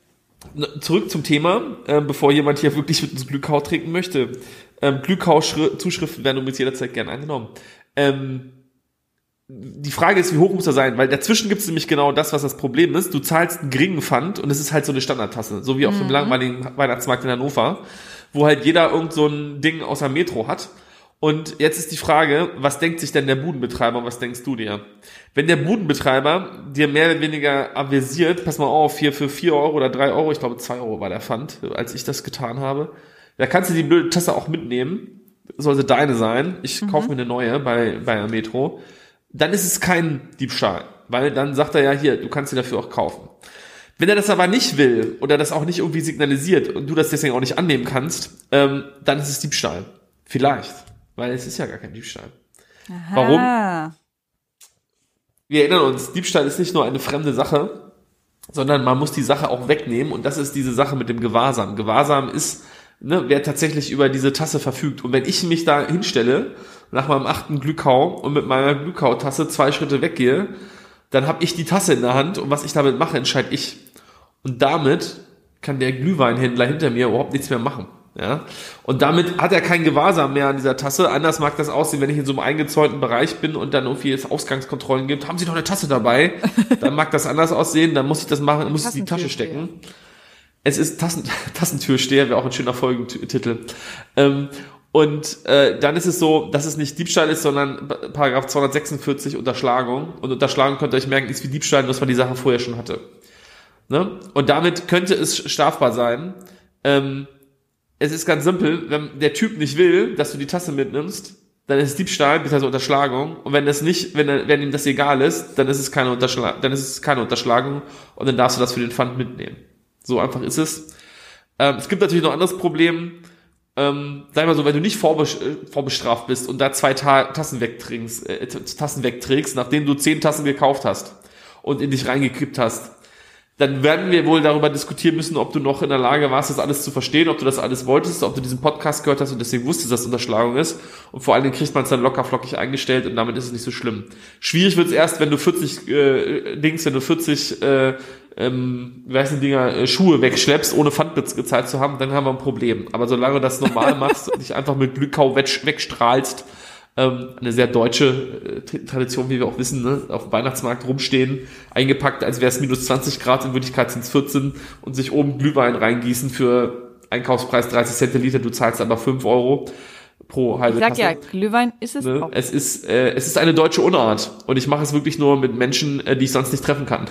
Zurück zum Thema, äh, bevor jemand hier wirklich mit uns Glühkau trinken möchte. Ähm, Glühkau-Zuschriften werden übrigens jederzeit gerne angenommen. Ähm, die Frage ist, wie hoch muss er sein? Weil dazwischen gibt es nämlich genau das, was das Problem ist. Du zahlst einen geringen Pfand und es ist halt so eine Standardtasse. So wie auf mhm. dem langweiligen Weihnachtsmarkt in Hannover, wo halt jeder irgend so ein Ding aus der Metro hat. Und jetzt ist die Frage, was denkt sich denn der Budenbetreiber und was denkst du dir? Wenn der Budenbetreiber dir mehr oder weniger avisiert, pass mal auf, hier für vier Euro oder drei Euro, ich glaube zwei Euro war der Pfand, als ich das getan habe, da kannst du die blöde Tasse auch mitnehmen, sollte deine sein, ich mhm. kaufe mir eine neue bei, bei der Metro, dann ist es kein Diebstahl, weil dann sagt er ja hier, du kannst sie dafür auch kaufen. Wenn er das aber nicht will oder das auch nicht irgendwie signalisiert und du das deswegen auch nicht annehmen kannst, ähm, dann ist es Diebstahl. Vielleicht. Weil es ist ja gar kein Diebstahl. Aha. Warum? Wir erinnern uns, Diebstahl ist nicht nur eine fremde Sache, sondern man muss die Sache auch wegnehmen und das ist diese Sache mit dem Gewahrsam. Gewahrsam ist, ne, wer tatsächlich über diese Tasse verfügt. Und wenn ich mich da hinstelle, nach meinem achten Glühkau und mit meiner Glühkau-Tasse zwei Schritte weggehe, dann habe ich die Tasse in der Hand und was ich damit mache, entscheide ich. Und damit kann der Glühweinhändler hinter mir überhaupt nichts mehr machen. Ja, und damit hat er kein Gewahrsam mehr an dieser Tasse. Anders mag das aussehen, wenn ich in so einem eingezäunten Bereich bin und dann irgendwie jetzt Ausgangskontrollen gibt. Haben Sie noch eine Tasse dabei? Dann mag das anders aussehen. Dann muss ich das machen, muss ich in die Tasche stecken. Es ist Tassen, Tassentürsteher, wäre auch ein schöner Folgentitel. Ähm, und äh, dann ist es so, dass es nicht Diebstahl ist, sondern Paragraph zweihundertsechsundvierzig Unterschlagung. Und Unterschlagung, könnt ihr euch merken, ist wie Diebstahl, nur dass man die Sache vorher schon hatte. Ne? Und damit könnte es strafbar sein. Ähm, Es ist ganz simpel, wenn der Typ nicht will, dass du die Tasse mitnimmst, dann ist es Diebstahl bzw. Unterschlagung. Und wenn das nicht, wenn, er, wenn ihm das egal ist, dann ist es keine Unterschlagung, dann ist es keine Unterschlagung und dann darfst du das für den Pfand mitnehmen. So einfach ist es. Ähm, es gibt natürlich noch ein anderes Problem. Ähm, sag mal so, wenn du nicht vorbes- äh, vorbestraft bist und da zwei Ta- Tassen wegtrinkst, äh, Tassen wegträgst, nachdem du zehn Tassen gekauft hast und in dich reingekippt hast, dann werden wir wohl darüber diskutieren müssen, ob du noch in der Lage warst, das alles zu verstehen, ob du das alles wolltest, ob du diesen Podcast gehört hast und deswegen wusstest, dass es Unterschlagung ist. Und vor allen Dingen kriegt man es dann locker flockig eingestellt und damit ist es nicht so schlimm. Schwierig wird es erst, wenn du vierzig äh, Dings, wenn du vierzig äh, ähm, wie heißen die Dinger, äh, Schuhe wegschleppst, ohne Pfand gezahlt zu haben, dann haben wir ein Problem. Aber solange du das normal machst und dich einfach mit Glühkau weg, wegstrahlst, eine sehr deutsche Tradition, wie wir auch wissen, ne? Auf dem Weihnachtsmarkt rumstehen, eingepackt, als wäre es minus zwanzig Grad, in Wirklichkeit sind es vierzehn und sich oben Glühwein reingießen für Einkaufspreis dreißig Cent der Liter, du zahlst aber fünf Euro pro halbe Tasse. Ich sag ja, Glühwein ist es ne? auch. Es ist, äh, es ist eine deutsche Unart und ich mache es wirklich nur mit Menschen, äh, die ich sonst nicht treffen kann.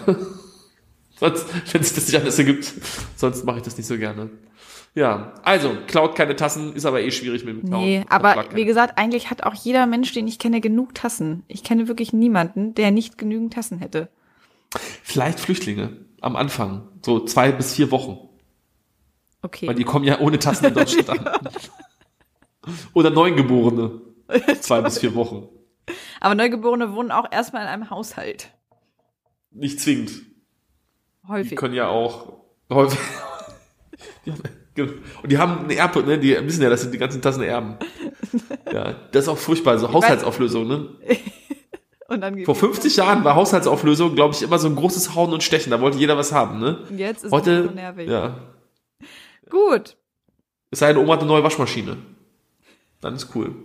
Sonst, wenn sich das nicht anders ergibt, sonst mache ich das nicht so gerne. Ja, also, klaut keine Tassen, ist aber eh schwierig mit dem Klauen. Nee, aber wie gesagt, eigentlich hat auch jeder Mensch, den ich kenne, genug Tassen. Ich kenne wirklich niemanden, der nicht genügend Tassen hätte. Vielleicht Flüchtlinge am Anfang, so zwei bis vier Wochen. Okay. Weil die kommen ja ohne Tassen in Deutschland an. Oder Neugeborene, zwei bis vier Wochen. Aber Neugeborene wohnen auch erstmal in einem Haushalt. Nicht zwingend. Häufig. Die können ja auch häufig... Und die haben eine Erbe, ne? Die wissen ja, dass sie die ganzen Tassen erben. Ja, das ist auch furchtbar, so Haushaltsauflösung, ne? Und dann vor fünfzig Jahren war Haushaltsauflösung, glaube ich, immer so ein großes Hauen und Stechen. Da wollte jeder was haben, ne? Jetzt ist heute, es so nervig. Ja. Gut. Es sei denn, Oma hat eine neue Waschmaschine. Dann ist cool.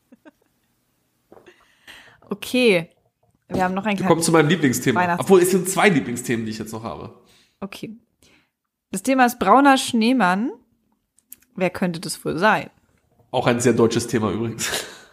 Okay. Wir haben noch ein kleines... Wir kommen zu meinem Lieblingsthema. Obwohl, es sind zwei Lieblingsthemen, die ich jetzt noch habe. Okay. Das Thema ist brauner Schneemann. Wer könnte das wohl sein? Auch ein sehr deutsches Thema übrigens.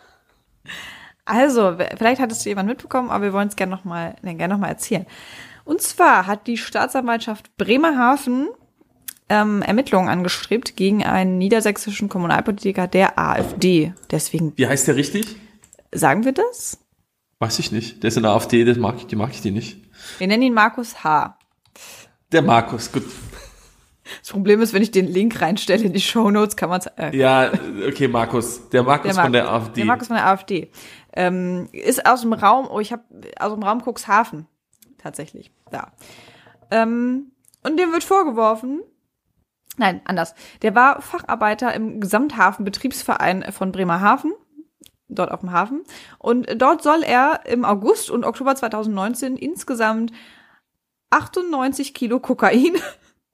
Also, vielleicht hat es jemand mitbekommen, aber wir wollen es gerne nochmal gerne noch mal erzählen. Und zwar hat die Staatsanwaltschaft Bremerhaven ähm, Ermittlungen angestrebt gegen einen niedersächsischen Kommunalpolitiker der AfD. Deswegen. Wie heißt der richtig? Sagen wir das? Weiß ich nicht. Der ist in der AfD, das mag ich, die mag ich die nicht. Wir nennen ihn Markus H. Der Markus, gut. Das Problem ist, wenn ich den Link reinstelle in die Shownotes, kann man es... Äh, ja, okay, Markus. Der Markus der Mar- von der AfD. Der Markus von der AfD. Ähm, ist aus dem Raum, oh, ich habe aus dem Raum Cuxhaven. Tatsächlich, da. Ähm, und dem wird vorgeworfen, nein, anders. Der war Facharbeiter im Gesamthafenbetriebsverein von Bremerhaven, dort auf dem Hafen. Und dort soll er im August und Oktober zweitausendneunzehn insgesamt achtundneunzig Kilo Kokain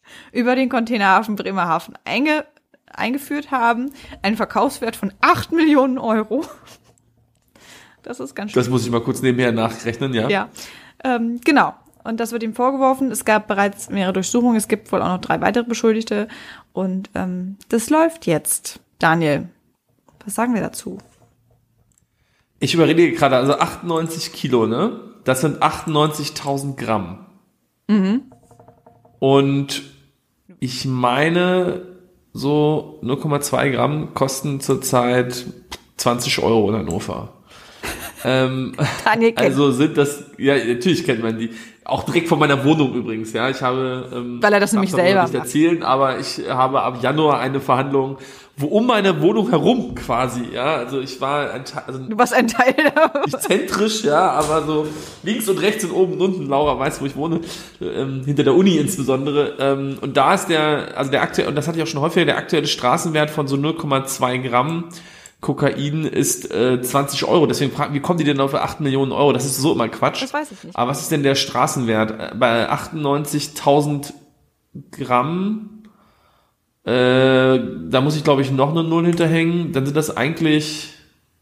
über den Containerhafen Bremerhaven einge, eingeführt haben. Einen Verkaufswert von acht Millionen Euro. Das ist ganz schön. Das muss ich mal kurz nebenher nachrechnen, ja. Ja, ähm, genau. Und das wird ihm vorgeworfen. Es gab bereits mehrere Durchsuchungen. Es gibt wohl auch noch drei weitere Beschuldigte. Und ähm, das läuft jetzt. Daniel, was sagen wir dazu? Ich überlege gerade, also achtundneunzig Kilo, ne? Das sind achtundneunzigtausend Gramm. Mhm. Und ich meine, so null Komma zwei Gramm kosten zurzeit zwanzig Euro in Hannover. ähm, Daniel kennt. Also sind das, ja, natürlich kennt man die. Auch direkt von meiner Wohnung übrigens, ja. Ich habe, ähm, weil er das nämlich selber nicht erzählen, aber ich habe ab Januar eine Verhandlung, wo um meine Wohnung herum quasi, ja. Also ich war ein Teil, also du warst ein Teil davon. Nicht zentrisch, ja, aber so links und rechts und oben und unten. Laura weiß, wo ich wohne, ähm, hinter der Uni insbesondere. Ähm, und da ist der, also der aktuelle, und das hatte ich auch schon häufiger, der aktuelle Straßenwert von so null Komma zwei Gramm Kokain ist äh, zwanzig Euro. Deswegen fragen, wie kommen die denn auf acht Millionen Euro? Das ist so immer Quatsch. Das weiß ich nicht. Aber was ist denn der Straßenwert? Bei achtundneunzigtausend Gramm, äh, da muss ich, glaube ich, noch eine Null hinterhängen. Dann sind das eigentlich,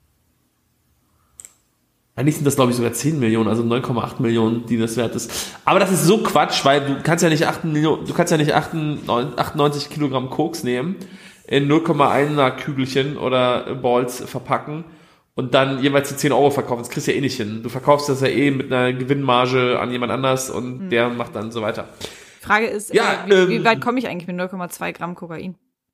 eigentlich sind das, glaube ich, sogar zehn Millionen, also neun Komma acht Millionen, die das wert ist. Aber das ist so Quatsch, weil du kannst ja nicht acht Millionen, du kannst ja nicht achtundneunzig Kilogramm Koks nehmen, in null Komma einer Kügelchen oder Balls verpacken und dann jeweils die zehn Euro verkaufen. Das kriegst du ja eh nicht hin. Du verkaufst das ja eh mit einer Gewinnmarge an jemand anders und hm. der macht dann so weiter. Frage ist, ja, äh, wie, ähm, wie weit komme ich eigentlich mit null Komma zwei Gramm Kokain?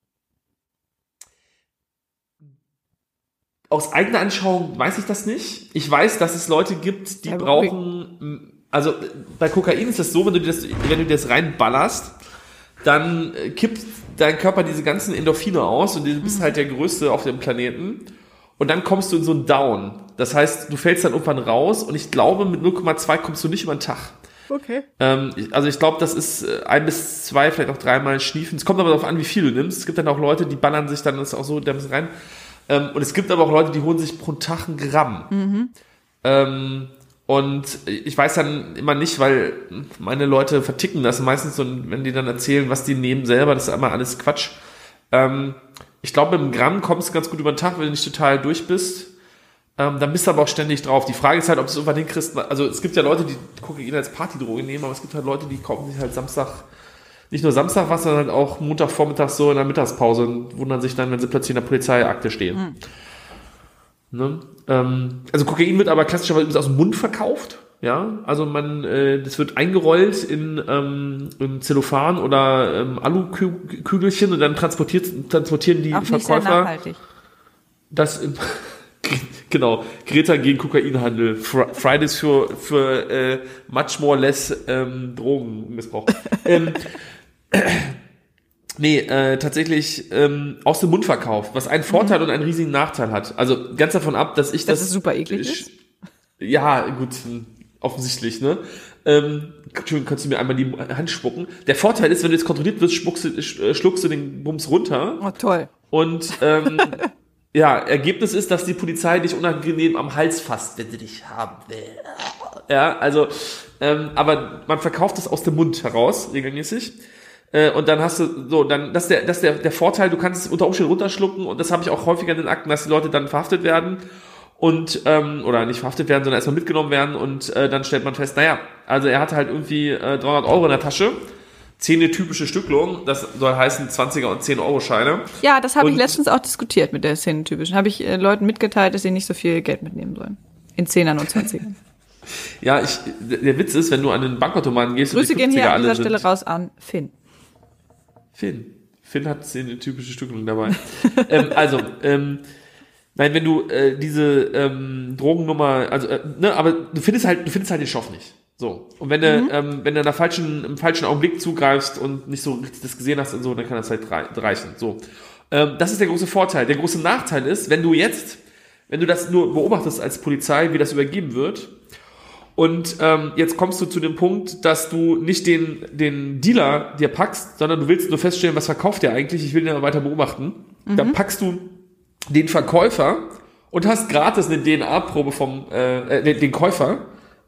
Aus eigener Anschauung weiß ich das nicht. Ich weiß, dass es Leute gibt, die ja, brauchen, also bei Kokain ist das so, wenn du das, wenn du das reinballerst, dann kippt dein Körper diese ganzen Endorphine aus und du bist halt der Größte auf dem Planeten und dann kommst du in so einen Down. Das heißt, du fällst dann irgendwann raus und ich glaube, mit null Komma zwei kommst du nicht über den Tag. Okay. Ähm, also ich glaube, das ist ein bis zwei, vielleicht auch dreimal Schniefen. Es kommt aber darauf an, wie viel du nimmst. Es gibt dann auch Leute, die ballern sich dann das auch so dämpfen rein. Ähm, und es gibt aber auch Leute, die holen sich pro Tag ein Gramm. Mhm. Ähm, Und ich weiß dann immer nicht, weil meine Leute verticken das meistens, und wenn die dann erzählen, was die nehmen selber, das ist immer alles Quatsch. Ähm, ich glaube, mit einem Gramm kommst du ganz gut über den Tag, wenn du nicht total durch bist. Ähm, dann bist du aber auch ständig drauf. Die Frage ist halt, ob du es irgendwann hinkriegst. Also es gibt ja Leute, die Kokain als Partydroge nehmen, aber es gibt halt Leute, die kaufen sich halt Samstag, nicht nur Samstag was, sondern halt auch Montagvormittag so in der Mittagspause und wundern sich dann, wenn sie plötzlich in der Polizeiakte stehen. Mhm. Ne? Ähm, also Kokain wird aber klassischerweise aus dem Mund verkauft, ja, also man, äh, das wird eingerollt in, ähm, in Zellophan oder ähm, Alukügelchen und dann transportiert, transportieren die auch nicht Verkäufer sehr nachhaltig. Das im, genau, Greta gegen Kokainhandel, Fridays für für äh, much more less ähm, Drogenmissbrauch. ähm, Nee, äh, tatsächlich ähm, aus dem Mundverkauf, was einen Vorteil mhm. und einen riesigen Nachteil hat. Also ganz davon ab, dass ich das... Das ist super eklig ist? Ja, gut, offensichtlich, ne? Ähm, Entschuldigung, kannst du mir einmal die Hand spucken? Der Vorteil ist, wenn du jetzt kontrolliert wirst, spuckst du, schluckst du den Bums runter. Oh, toll. Und ähm, ja, Ergebnis ist, dass die Polizei dich unangenehm am Hals fasst, wenn sie dich haben will. Ja, also, ähm, aber man verkauft es aus dem Mund heraus, regelmäßig. Und dann hast du so, dann, das ist der, das ist der, der Vorteil, du kannst es unter Umständen runterschlucken, und das habe ich auch häufiger in den Akten, dass die Leute dann verhaftet werden und, ähm, oder nicht verhaftet werden, sondern erstmal mitgenommen werden, und äh, dann stellt man fest, naja, also er hatte halt irgendwie äh, dreihundert Euro in der Tasche, zehn eine typische Stückelung, das soll heißen zwanziger und zehn Euro Scheine. Ja, das habe ich letztens auch diskutiert mit der Szene-typischen. Habe ich äh, Leuten mitgeteilt, dass sie nicht so viel Geld mitnehmen sollen. In Zehnern und Zwanzigern. Ja, ich, der Witz ist, wenn du an den Bankautomaten gehst, Grüße und die gehen hier an dieser sind, Stelle raus an Finn. Finn. Finn hat eine typische Stückelung dabei. ähm, also, ähm, nein, wenn du äh, diese ähm, Drogennummer, also, äh, ne, aber du findest halt, du findest halt den Stoff nicht. So. Und wenn du, mhm. ähm, wenn du in der falschen, im falschen Augenblick zugreifst und nicht so richtig das gesehen hast und so, dann kann das halt reichen. So. Ähm, das ist der große Vorteil. Der große Nachteil ist, wenn du jetzt, wenn du das nur beobachtest als Polizei, wie das übergeben wird, und ähm, jetzt kommst du zu dem Punkt, dass du nicht den den Dealer dir packst, sondern du willst nur feststellen, was verkauft der eigentlich, ich will den weiter beobachten. Mhm. Dann packst du den Verkäufer und hast gratis eine D N A-Probe vom, äh, den, den Käufer,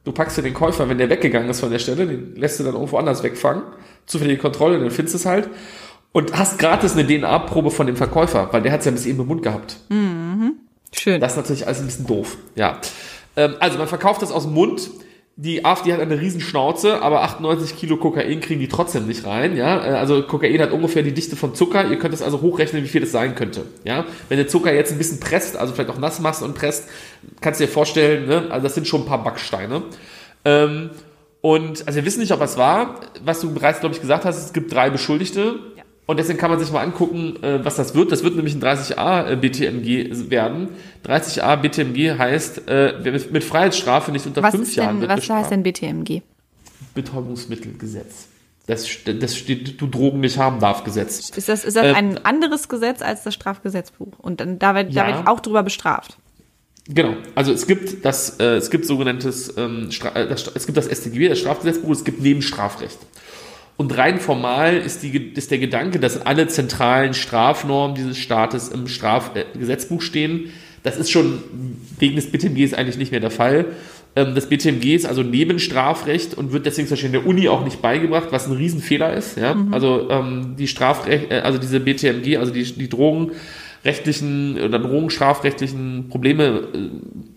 du packst dir den Käufer, wenn der weggegangen ist von der Stelle, den lässt du dann irgendwo anders wegfangen, zufällige Kontrolle, dann findest du es halt und hast gratis eine D N A-Probe von dem Verkäufer, weil der hat es ja bis eben im Mund gehabt. Mhm. Schön. Das ist natürlich alles ein bisschen doof, ja. Ähm, also man verkauft das aus dem Mund. Die AfD hat eine riesen Schnauze, aber achtundneunzig Kilo Kokain kriegen die trotzdem nicht rein, ja. Also Kokain hat ungefähr die Dichte von Zucker. Ihr könnt es also hochrechnen, wie viel das sein könnte, ja. Wenn der Zucker jetzt ein bisschen presst, also vielleicht auch nass machst und presst, kannst du dir vorstellen, ne, also das sind schon ein paar Backsteine. Ähm, und, also wir wissen nicht, ob was war. Was du bereits, glaube ich, gesagt hast, es gibt drei Beschuldigte. Ja. Und deswegen kann man sich mal angucken, was das wird. Das wird nämlich ein dreißig a B T M G werden. dreißig a B T M G heißt, wer mit Freiheitsstrafe nicht unter was fünf ist Jahren denn, wird was bestraft. heißt denn B T M G? Betäubungsmittelgesetz. Das, das steht, du Drogen nicht haben darf, Gesetz. Ist das, ist das äh, ein anderes Gesetz als das Strafgesetzbuch? Und dann da wird, ja. da wird auch drüber bestraft. Genau. Also es gibt das, äh, es gibt sogenanntes, ähm, Stra- das, es gibt das S t G B, das Strafgesetzbuch, es gibt Nebenstrafrecht. Und rein formal ist, die, ist der Gedanke, dass alle zentralen Strafnormen dieses Staates im Strafgesetzbuch stehen. Das ist schon wegen des B T M Gs eigentlich nicht mehr der Fall. Das B T M G ist also Nebenstrafrecht und wird deswegen zum Beispiel in der Uni auch nicht beigebracht, was ein Riesenfehler ist. Ja? Mhm. Also ähm, die Strafrecht, also diese B T M G, also die, die drogenrechtlichen oder drogenstrafrechtlichen Probleme, äh,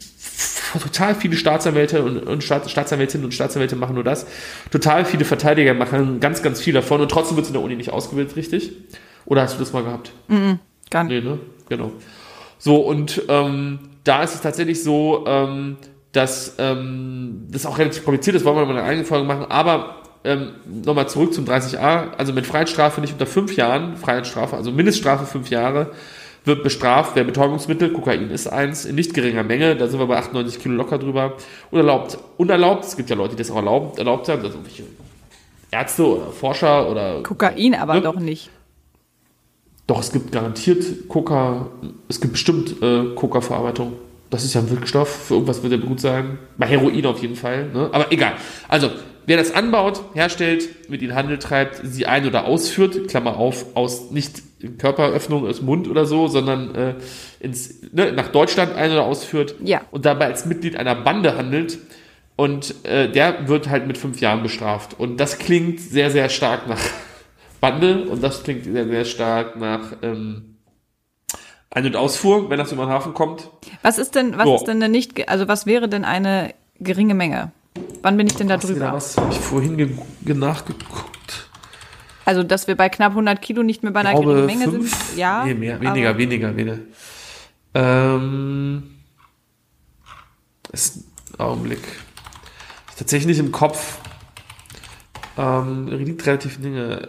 total viele Staatsanwälte und, und Staats, Staatsanwältinnen und Staatsanwälte machen nur das. Total viele Verteidiger machen ganz, ganz viel davon und trotzdem wird es in der Uni nicht ausgebildet, richtig? Oder hast du das mal gehabt? Mhm, gar nicht. Nee, ne? Genau. So, und ähm, da ist es tatsächlich so, ähm, dass ähm, das auch relativ kompliziert ist, wollen wir mal eine eigene Folge machen, aber ähm, nochmal zurück zum dreißig a, also mit Freiheitsstrafe nicht unter fünf Jahren, Freiheitsstrafe, also Mindeststrafe fünf Jahre, wird bestraft, wer Betäubungsmittel, Kokain ist eins, in nicht geringer Menge, da sind wir bei achtundneunzig Kilo locker drüber, unerlaubt, unerlaubt, es gibt ja Leute, die das auch erlaubt, erlaubt haben, also irgendwelche Ärzte oder Forscher oder... Kokain aber ne? Doch nicht. Doch, es gibt garantiert Coca, es gibt bestimmt äh, Coca-Verarbeitung. Das ist ja ein Wirkstoff, für irgendwas wird der gut sein. Bei Heroin auf jeden Fall, ne? Aber egal. Also, wer das anbaut, herstellt, mit ihnen Handel treibt, sie ein- oder ausführt, Klammer auf, aus nicht Körperöffnung, aus Mund oder so, sondern äh, ins, ne, nach Deutschland ein- oder ausführt ja. und dabei als Mitglied einer Bande handelt und äh, der wird halt mit fünf Jahren bestraft. Und das klingt sehr, sehr stark nach Bande und das klingt sehr, sehr stark nach ähm, Ein- und Ausfuhr, wenn das über den Hafen kommt. Was ist denn, was so. ist denn nicht, also was wäre denn eine geringe Menge? Wann bin ich denn da was drüber? Was habe ich vorhin ge- ge- nachgeguckt? Also, dass wir bei knapp hundert Kilo nicht mehr bei einer glaube, geringen Menge fünf? sind? Ja. Nee, mehr, weniger, weniger, weniger. Ähm, ist ein Augenblick. Ist tatsächlich nicht im Kopf. Ähm, liegt relativ Dinge.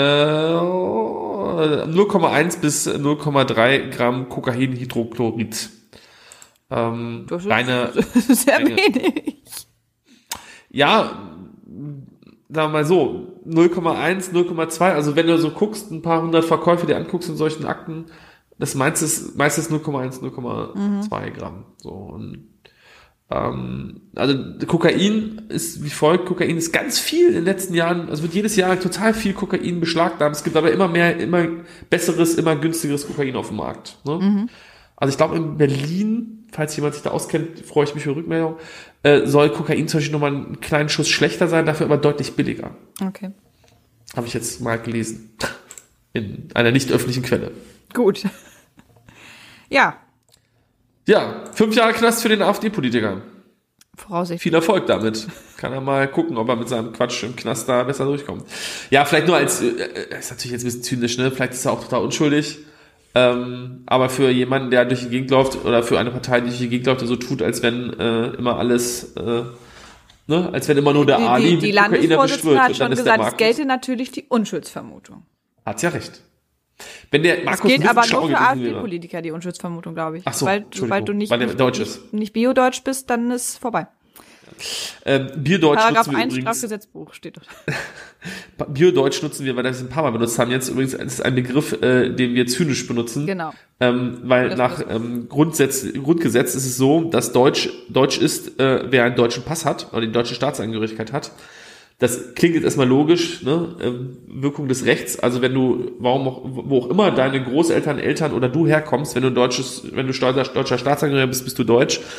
Äh, null Komma eins bis null Komma drei Gramm Kokainhydrochlorid. Ähm, das ist reine sehr Menge. wenig. Ja, sagen wir mal so, null Komma eins, null Komma zwei, also wenn du so guckst, ein paar hundert Verkäufe dir anguckst in solchen Akten, das meistens, meistens null Komma eins, null Komma zwei mhm. Gramm. So, und, ähm, also Kokain ist wie folgt, Kokain ist ganz viel in den letzten Jahren, also wird jedes Jahr total viel Kokain beschlagnahmt, es gibt aber immer mehr, immer besseres, immer günstigeres Kokain auf dem Markt. Ne? Mhm. Also ich glaube in Berlin, falls jemand sich da auskennt, freue ich mich über Rückmeldung, äh, soll Kokain zum Beispiel nochmal einen kleinen Schuss schlechter sein, dafür aber deutlich billiger. Okay. Habe ich jetzt mal gelesen. In einer nicht öffentlichen Quelle. Gut. Ja. Ja, fünf Jahre Knast für den AfD-Politiker. Voraussichtlich. Viel Erfolg damit. Kann er mal gucken, ob er mit seinem Quatsch im Knast da besser durchkommt. Ja, vielleicht nur als, äh, ist natürlich jetzt ein bisschen zynisch, ne? Vielleicht ist er auch total unschuldig. Ähm, aber für jemanden, der durch die Gegend läuft, oder für eine Partei, die durch die Gegend läuft, der so tut, als wenn äh, immer alles, äh, ne, als wenn immer nur der die, Ali die, die mit Kokain erwischt wird. hat schon gesagt, es gelte natürlich die Unschuldsvermutung. Hat's ja recht. Wenn der Markus es gilt aber nur für AfD-Politiker, die Unschuldsvermutung, glaube ich. Ach so, weil, sobald du nicht, weil der nicht, Deutsch ist. nicht, nicht Bio-Deutsch bist, dann ist vorbei. Ähm, Bierdeutsch Paragraph nutzen wir eins übrigens. Strafgesetzbuch steht dort. Bierdeutsch nutzen wir, weil wir das ein paar Mal benutzt haben. Jetzt übrigens ist ein Begriff, äh, den wir zynisch benutzen. Genau. Ähm, weil das nach ähm, Grundsatz, Grundgesetz ist es so, dass Deutsch Deutsch ist, äh, wer einen deutschen Pass hat oder die deutsche Staatsangehörigkeit hat. Das klingt jetzt erstmal logisch, ne? Ähm, Wirkung des Rechts. Also wenn du, warum auch, wo auch immer deine Großeltern, Eltern oder du herkommst, wenn du deutsches, wenn du deutscher Staatsangehöriger bist, bist du deutsch.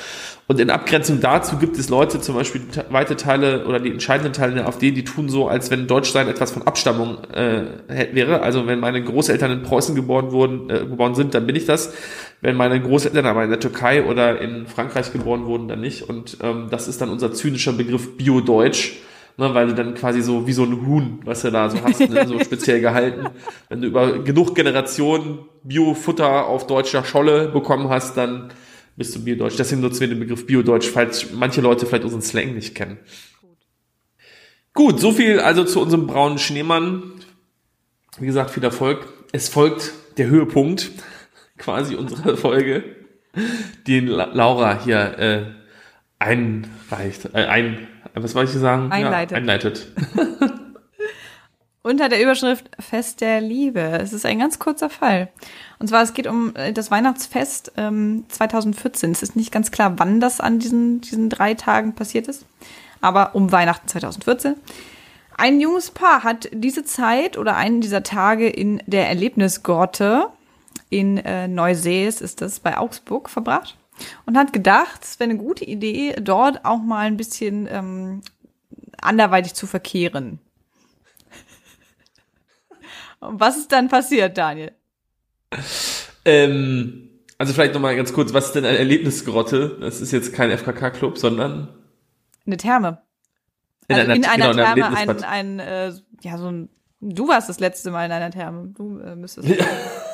Und in Abgrenzung dazu gibt es Leute, zum Beispiel weite Teile oder die entscheidenden Teile der AfD, die tun so, als wenn Deutschsein etwas von Abstammung äh, wäre. Also wenn meine Großeltern in Preußen geboren wurden, äh, geboren sind, dann bin ich das. Wenn meine Großeltern aber in der Türkei oder in Frankreich geboren wurden, dann nicht. Und ähm, das ist dann unser zynischer Begriff Bio-Deutsch. Ne, weil du dann quasi so wie so ein Huhn, was du da so hast, ne, so speziell gehalten. Wenn du über genug Generationen Bio-Futter auf deutscher Scholle bekommen hast, dann bist du Bio-Deutsch. Deswegen nutzen wir den Begriff Bio-Deutsch, falls manche Leute vielleicht unseren Slang nicht kennen. Gut. Gut, so viel also zu unserem braunen Schneemann. Wie gesagt, viel Erfolg. Es folgt der Höhepunkt, quasi unserer Folge, den La- Laura hier äh, einreicht, äh, ein was wollte ich sagen? Einleitet. Ja, einleitet. Unter der Überschrift Fest der Liebe. Es ist ein ganz kurzer Fall. Und zwar, es geht um das Weihnachtsfest ähm, zwanzig vierzehn. Es ist nicht ganz klar, wann das an diesen, diesen drei Tagen passiert ist, aber um Weihnachten zwanzig vierzehn. Ein junges Paar hat diese Zeit oder einen dieser Tage in der Erlebnisgrotte in äh, Neusees, ist das, bei Augsburg, verbracht. Und hat gedacht, es wäre eine gute Idee, dort auch mal ein bisschen ähm, anderweitig zu verkehren. Und was ist dann passiert, Daniel? Ähm, also vielleicht nochmal ganz kurz, was ist denn eine Erlebnisgrotte? Das ist jetzt kein F K K-Club, sondern eine Therme. In also einer, in einer genau, Therme ein, ein äh, ja, so ein, du warst das letzte Mal in einer Therme. Du äh, müsstest. Ja.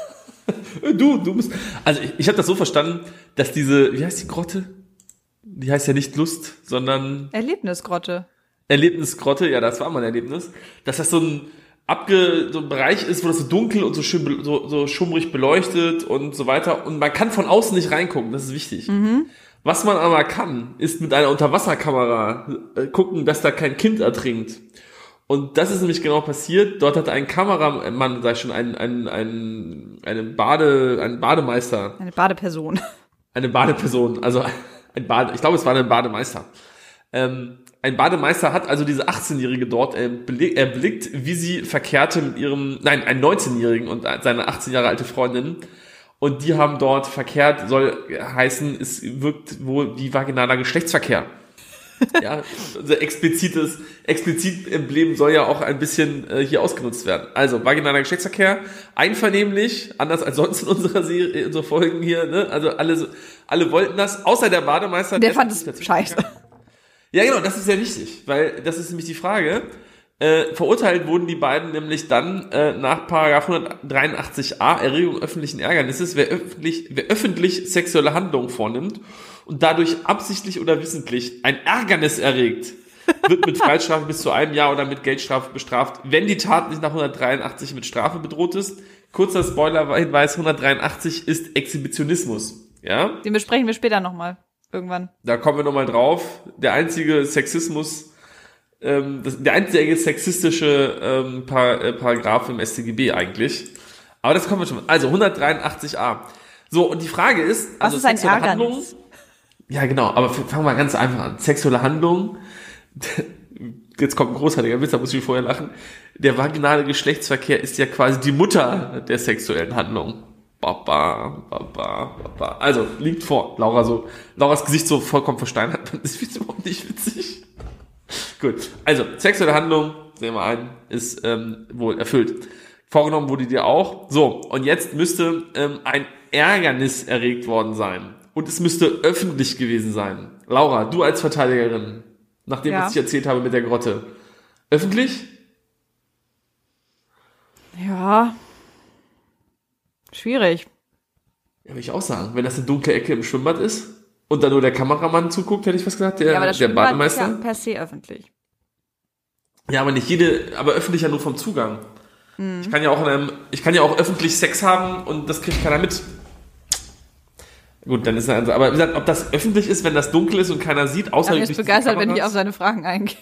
Du, du bist. Also ich, ich habe das so verstanden, dass diese, wie heißt die Grotte? Die heißt ja nicht Lust, sondern Erlebnisgrotte. Erlebnisgrotte, ja, das war mal ein Erlebnis. Dass das so ein abge, so ein Bereich ist, wo das so dunkel und so schön, so, so schummrig beleuchtet und so weiter. Und man kann von außen nicht reingucken, das ist wichtig. Mhm. Was man aber kann, ist mit einer Unterwasserkamera äh, gucken, dass da kein Kind ertrinkt. Und das ist nämlich genau passiert. Dort hat ein Kameramann, sag ich schon, ein, ein, ein, eine Bade, ein Bademeister. Eine Badeperson. Eine Badeperson, also ein Bade, ich glaube, es war ein Bademeister. Ähm, ein Bademeister hat also diese achtzehnjährige dort erblickt, wie sie verkehrte mit ihrem, nein, einen neunzehnjährigen und seine achtzehn Jahre alte Freundin. Und die haben dort verkehrt, soll heißen, es wirkt wohl wie vaginaler Geschlechtsverkehr. Ja, unser explizites, explizit Emblem soll ja auch ein bisschen äh, hier ausgenutzt werden. Also, vaginaler Geschlechtsverkehr, einvernehmlich, anders als sonst in unserer Serie, in unserer Folgen hier, ne? Also, alle, alle wollten das, außer der Bademeister. Der fand es scheiße. Ja, genau, das ist sehr wichtig, weil das ist nämlich die Frage. Äh, verurteilt wurden die beiden nämlich dann äh, nach Paragraph hundertdreiundachtzig a, Erregung öffentlichen Ärgernisses, wer öffentlich, wer öffentlich sexuelle Handlungen vornimmt und dadurch absichtlich oder wissentlich ein Ärgernis erregt, wird mit Freiheitsstrafe bis zu einem Jahr oder mit Geldstrafe bestraft, wenn die Tat nicht nach hundertdreiundachtzig mit Strafe bedroht ist. Kurzer Spoiler-Hinweis, hundertdreiundachtzig ist Exhibitionismus. Ja? Den besprechen wir später nochmal, irgendwann. Da kommen wir nochmal drauf. Der einzige Sexismus, ähm, das, der einzige sexistische ähm, Par- äh, Paragraph im S t G B eigentlich. Aber das kommen wir schon. Also hundertdreiundachtzig a. So, und die Frage ist, also was ist ein Ärgernis? Handlung, ja, genau, aber fangen wir ganz einfach an. Sexuelle Handlung, jetzt kommt ein großartiger Witz, da muss ich vorher lachen. Der vaginale Geschlechtsverkehr ist ja quasi die Mutter der sexuellen Handlung. Baba, baba, baba. Also, liegt vor. Laura so, Lauras Gesicht so vollkommen versteinert. Das ist überhaupt nicht witzig. Gut. Also, sexuelle Handlung, sehen wir ein, ist ähm, wohl erfüllt. Vorgenommen wurde dir auch. So, und jetzt müsste ähm, ein Ärgernis erregt worden sein. Und es müsste öffentlich gewesen sein. Laura, du als Verteidigerin, nach dem, ja. was ich erzählt habe mit der Grotte. Öffentlich? Ja. Schwierig. Ja, würde ich auch sagen. Wenn das eine dunkle Ecke im Schwimmbad ist und da nur der Kameramann zuguckt, hätte ich was gesagt, der, ja, aber das der Schwimmbad Bademeister. ist ja per se öffentlich. Ja, aber nicht jede, aber öffentlich ja nur vom Zugang. Hm. Ich kann ja auch in einem, ich kann ja auch öffentlich Sex haben und das kriegt keiner mit. Gut, dann ist er also, aber wie gesagt, ob das öffentlich ist, wenn das dunkel ist und keiner sieht, außer ich bin begeistert, wenn ich auf seine Fragen eingehe.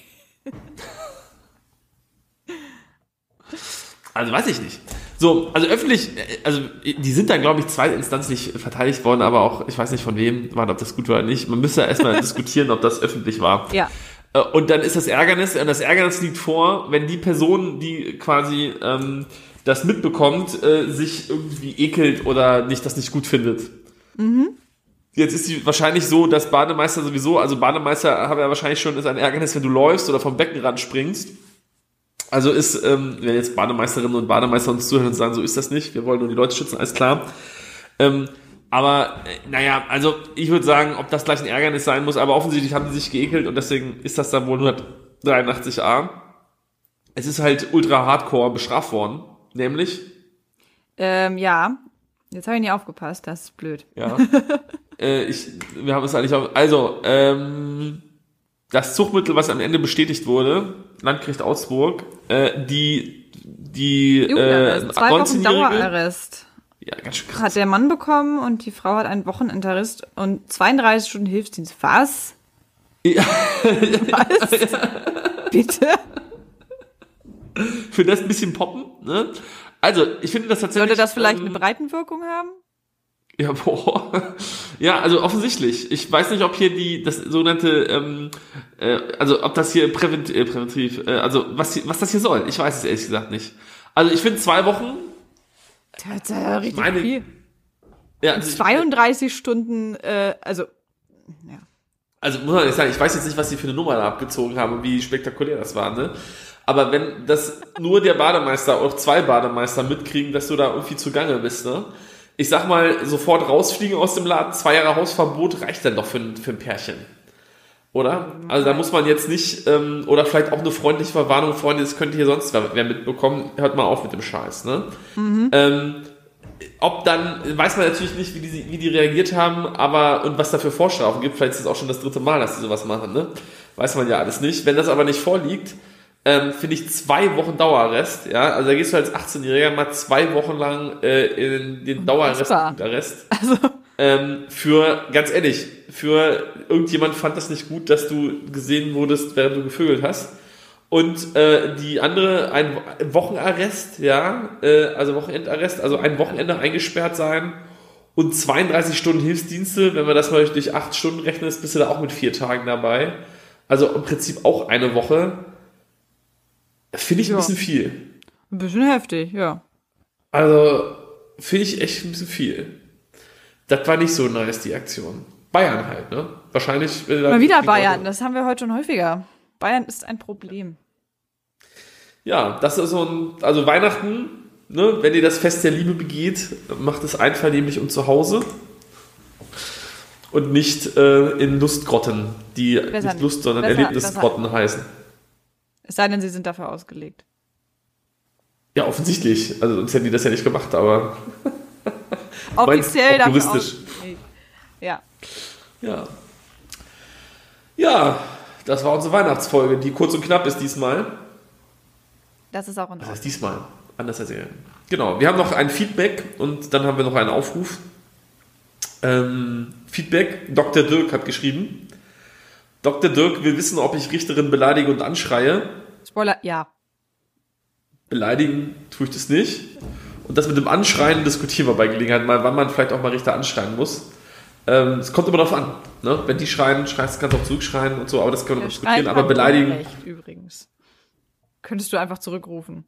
Also weiß ich nicht. So, also öffentlich, also die sind dann, glaube ich, zweitinstanzlich verteidigt worden, aber auch, ich weiß nicht von wem, war, ob das gut war oder nicht. Man müsste ja erstmal diskutieren, ob das öffentlich war. Ja. Und dann ist das Ärgernis, und das Ärgernis liegt vor, wenn die Person, die quasi ähm, das mitbekommt, äh, sich irgendwie ekelt oder nicht das nicht gut findet. Mhm. Jetzt ist die wahrscheinlich so, dass Bademeister sowieso, also Bademeister haben ja wahrscheinlich schon, ist ein Ärgernis, wenn du läufst oder vom Beckenrand springst. Also ist, ähm, wenn jetzt Bademeisterinnen und Bademeister uns zuhören und sagen, so ist das nicht, wir wollen nur die Leute schützen, alles klar. Ähm, aber, äh, naja, also ich würde sagen, ob das gleich ein Ärgernis sein muss, aber offensichtlich haben die sich geekelt und deswegen ist das dann wohl hundertdreiundachtzig a. Es ist halt ultra hardcore bestraft worden, nämlich... Ähm, ja, jetzt habe ich nicht aufgepasst, das ist blöd. Ja, äh, ich, wir haben es eigentlich auch, also, ähm, das Zuchtmittel, was am Ende bestätigt wurde, Landgericht Augsburg, äh, die, die, äh, zwei Wochen Dauerarrest. Ja, ganz schön krass. Hat der Mann bekommen und die Frau hat einen Wochenendarrest und zweiunddreißig Stunden Hilfsdienst. Was? Ja. Was? Bitte? Für das ein bisschen poppen, ne? Also, ich finde das tatsächlich... Sollte das vielleicht ähm, eine Breitenwirkung haben? Ja, boah. Ja, also offensichtlich. Ich weiß nicht, ob hier die, das sogenannte, ähm, äh, also ob das hier präventiv, äh, präventiv äh, also was, hier, was das hier soll. Ich weiß es ehrlich gesagt nicht. Also ich finde zwei Wochen... Das ist ja richtig meine, viel. Ja, also zweiunddreißig ich, Stunden, äh, also, ja. Also muss man nicht sagen, ich weiß jetzt nicht, was sie für eine Nummer da abgezogen haben und wie spektakulär das war, ne? Aber wenn das nur der Bademeister oder zwei Bademeister mitkriegen, dass du da irgendwie zugange bist, ne? Ich sag mal, sofort rausfliegen aus dem Laden, zwei Jahre Hausverbot reicht dann doch für ein, für ein Pärchen. Oder? Also da muss man jetzt nicht, ähm, oder vielleicht auch eine freundliche Verwarnung, Freunde, das könnte hier sonst wer, wer mitbekommen, hört mal auf mit dem Scheiß, ne? Mhm. Ähm, ob dann, weiß man natürlich nicht, wie die, wie die reagiert haben, aber, und was da für Vorstrafen gibt, vielleicht ist es auch schon das dritte Mal, dass die sowas machen, ne? Weiß man ja alles nicht. Wenn das aber nicht vorliegt, ähm, finde ich zwei Wochen Dauerarrest, ja, also da gehst du als achtzehnjähriger mal zwei Wochen lang äh, in den Dauerarrest, Arrest, also. ähm, für, ganz ehrlich, für irgendjemand fand das nicht gut, dass du gesehen wurdest, während du gevögelt hast. Und äh, die andere, ein Wochenarrest, ja, äh, also Wochenendarrest, also ein Wochenende eingesperrt sein und zweiunddreißig Stunden Hilfsdienste, wenn man das mal durch acht Stunden rechnet, bist du da auch mit vier Tagen dabei. Also im Prinzip auch eine Woche. Finde ich ja ein bisschen viel. Ein bisschen heftig, ja. Also finde ich echt ein bisschen viel. Das war nicht so nice, die Aktion. Bayern halt, ne? Wahrscheinlich. Äh, Mal wieder Bayern, das haben wir heute schon häufiger. Bayern ist ein Problem. Ja, das ist so ein, also Weihnachten, ne, wenn ihr das Fest der Liebe begeht, macht es einvernehmlich und zu Hause und nicht äh, in Lustgrotten, die besser nicht Lust, sondern besser, Erlebnisgrotten besser. heißen. Es sei denn, sie sind dafür ausgelegt. Ja, offensichtlich. Also sonst hätten die das ja nicht gemacht, aber offiziell dafür juristisch. Ja. Ja. Ja. Das war unsere Weihnachtsfolge, die kurz und knapp ist diesmal. Das ist auch in Ordnung. Das heißt diesmal, anders als ihr. Genau, wir haben noch ein Feedback und dann haben wir noch einen Aufruf. Ähm, Feedback, Doktor Dirk hat geschrieben. Doktor Dirk will wissen, ob ich Richterin beleidige und anschreie. Spoiler, ja. Beleidigen tue ich das nicht. Und das mit dem Anschreien diskutieren wir bei Gelegenheit mal, wann man vielleicht auch mal Richter anschreien muss. Ähm, es kommt immer darauf an. Ne? Wenn die schreien, schreist, kannst du auch zurückschreien und so, aber das können wir diskutieren. Aber beleidigen. Recht, übrigens. Könntest du einfach zurückrufen.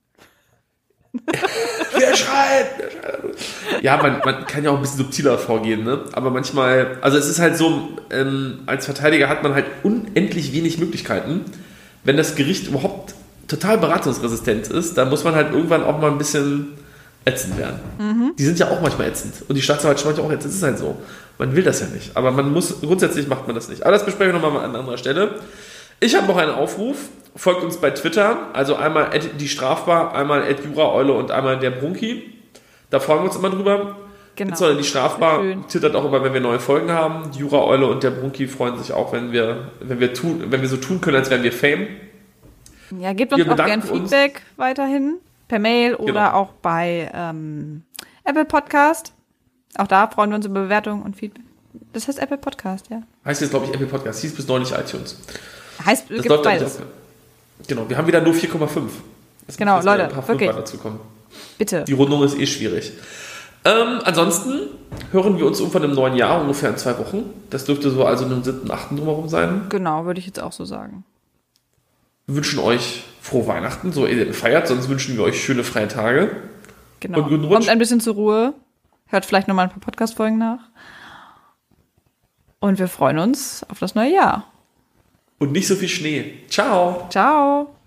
Wer schreit? Wer schreit? Ja, man, man kann ja auch ein bisschen subtiler vorgehen, ne? Aber manchmal, also es ist halt so, ähm, als Verteidiger hat man halt unendlich wenig Möglichkeiten. Wenn das Gericht überhaupt total beratungsresistent ist, dann muss man halt irgendwann auch mal ein bisschen ätzend werden. Mhm. Die sind ja auch manchmal ätzend. Und die Staatsanwaltschaft manchmal auch ätzend. Das ist halt so. Man will das ja nicht. Aber man muss, grundsätzlich macht man das nicht. Aber das besprechen wir nochmal an anderer Stelle. Ich habe noch einen Aufruf. Folgt uns bei Twitter. Also einmal die Strafbar, einmal Juraeule und einmal der Brunki. Da freuen wir uns immer drüber. Genau. Sondern die Strafbar twittert auch immer, wenn wir neue Folgen haben. Die Juraeule und der Brunki freuen sich auch, wenn wir, wenn wir tun, wenn wir so tun können, als wären wir Fame. Ja, gebt uns wir auch gerne Feedback uns. weiterhin. Per Mail oder genau. auch bei ähm, Apple Podcast. Auch da freuen wir uns über Bewertungen und Feedback. Das heißt Apple Podcast, ja. Heißt jetzt, glaube ich, Apple Podcast. Hieß bis neulich iTunes. Heißt, das gibt beides. Genau, wir haben wieder nur vier Komma fünf. Genau, Leute, ein paar wirklich. Dazu kommen. Bitte. Die Rundung ist eh schwierig. Ähm, ansonsten hören wir uns irgendwann im neuen Jahr, ungefähr in zwei Wochen. Das dürfte so also im siebten, achten drumherum sein. Genau, würde ich jetzt auch so sagen. Wir wünschen euch frohe Weihnachten, so ihr feiert, sonst wünschen wir euch schöne freie Tage. Genau. Und guten Rutsch. Kommt ein bisschen zur Ruhe. Hört vielleicht nochmal ein paar Podcast-Folgen nach. Und wir freuen uns auf das neue Jahr. Und nicht so viel Schnee. Ciao. Ciao.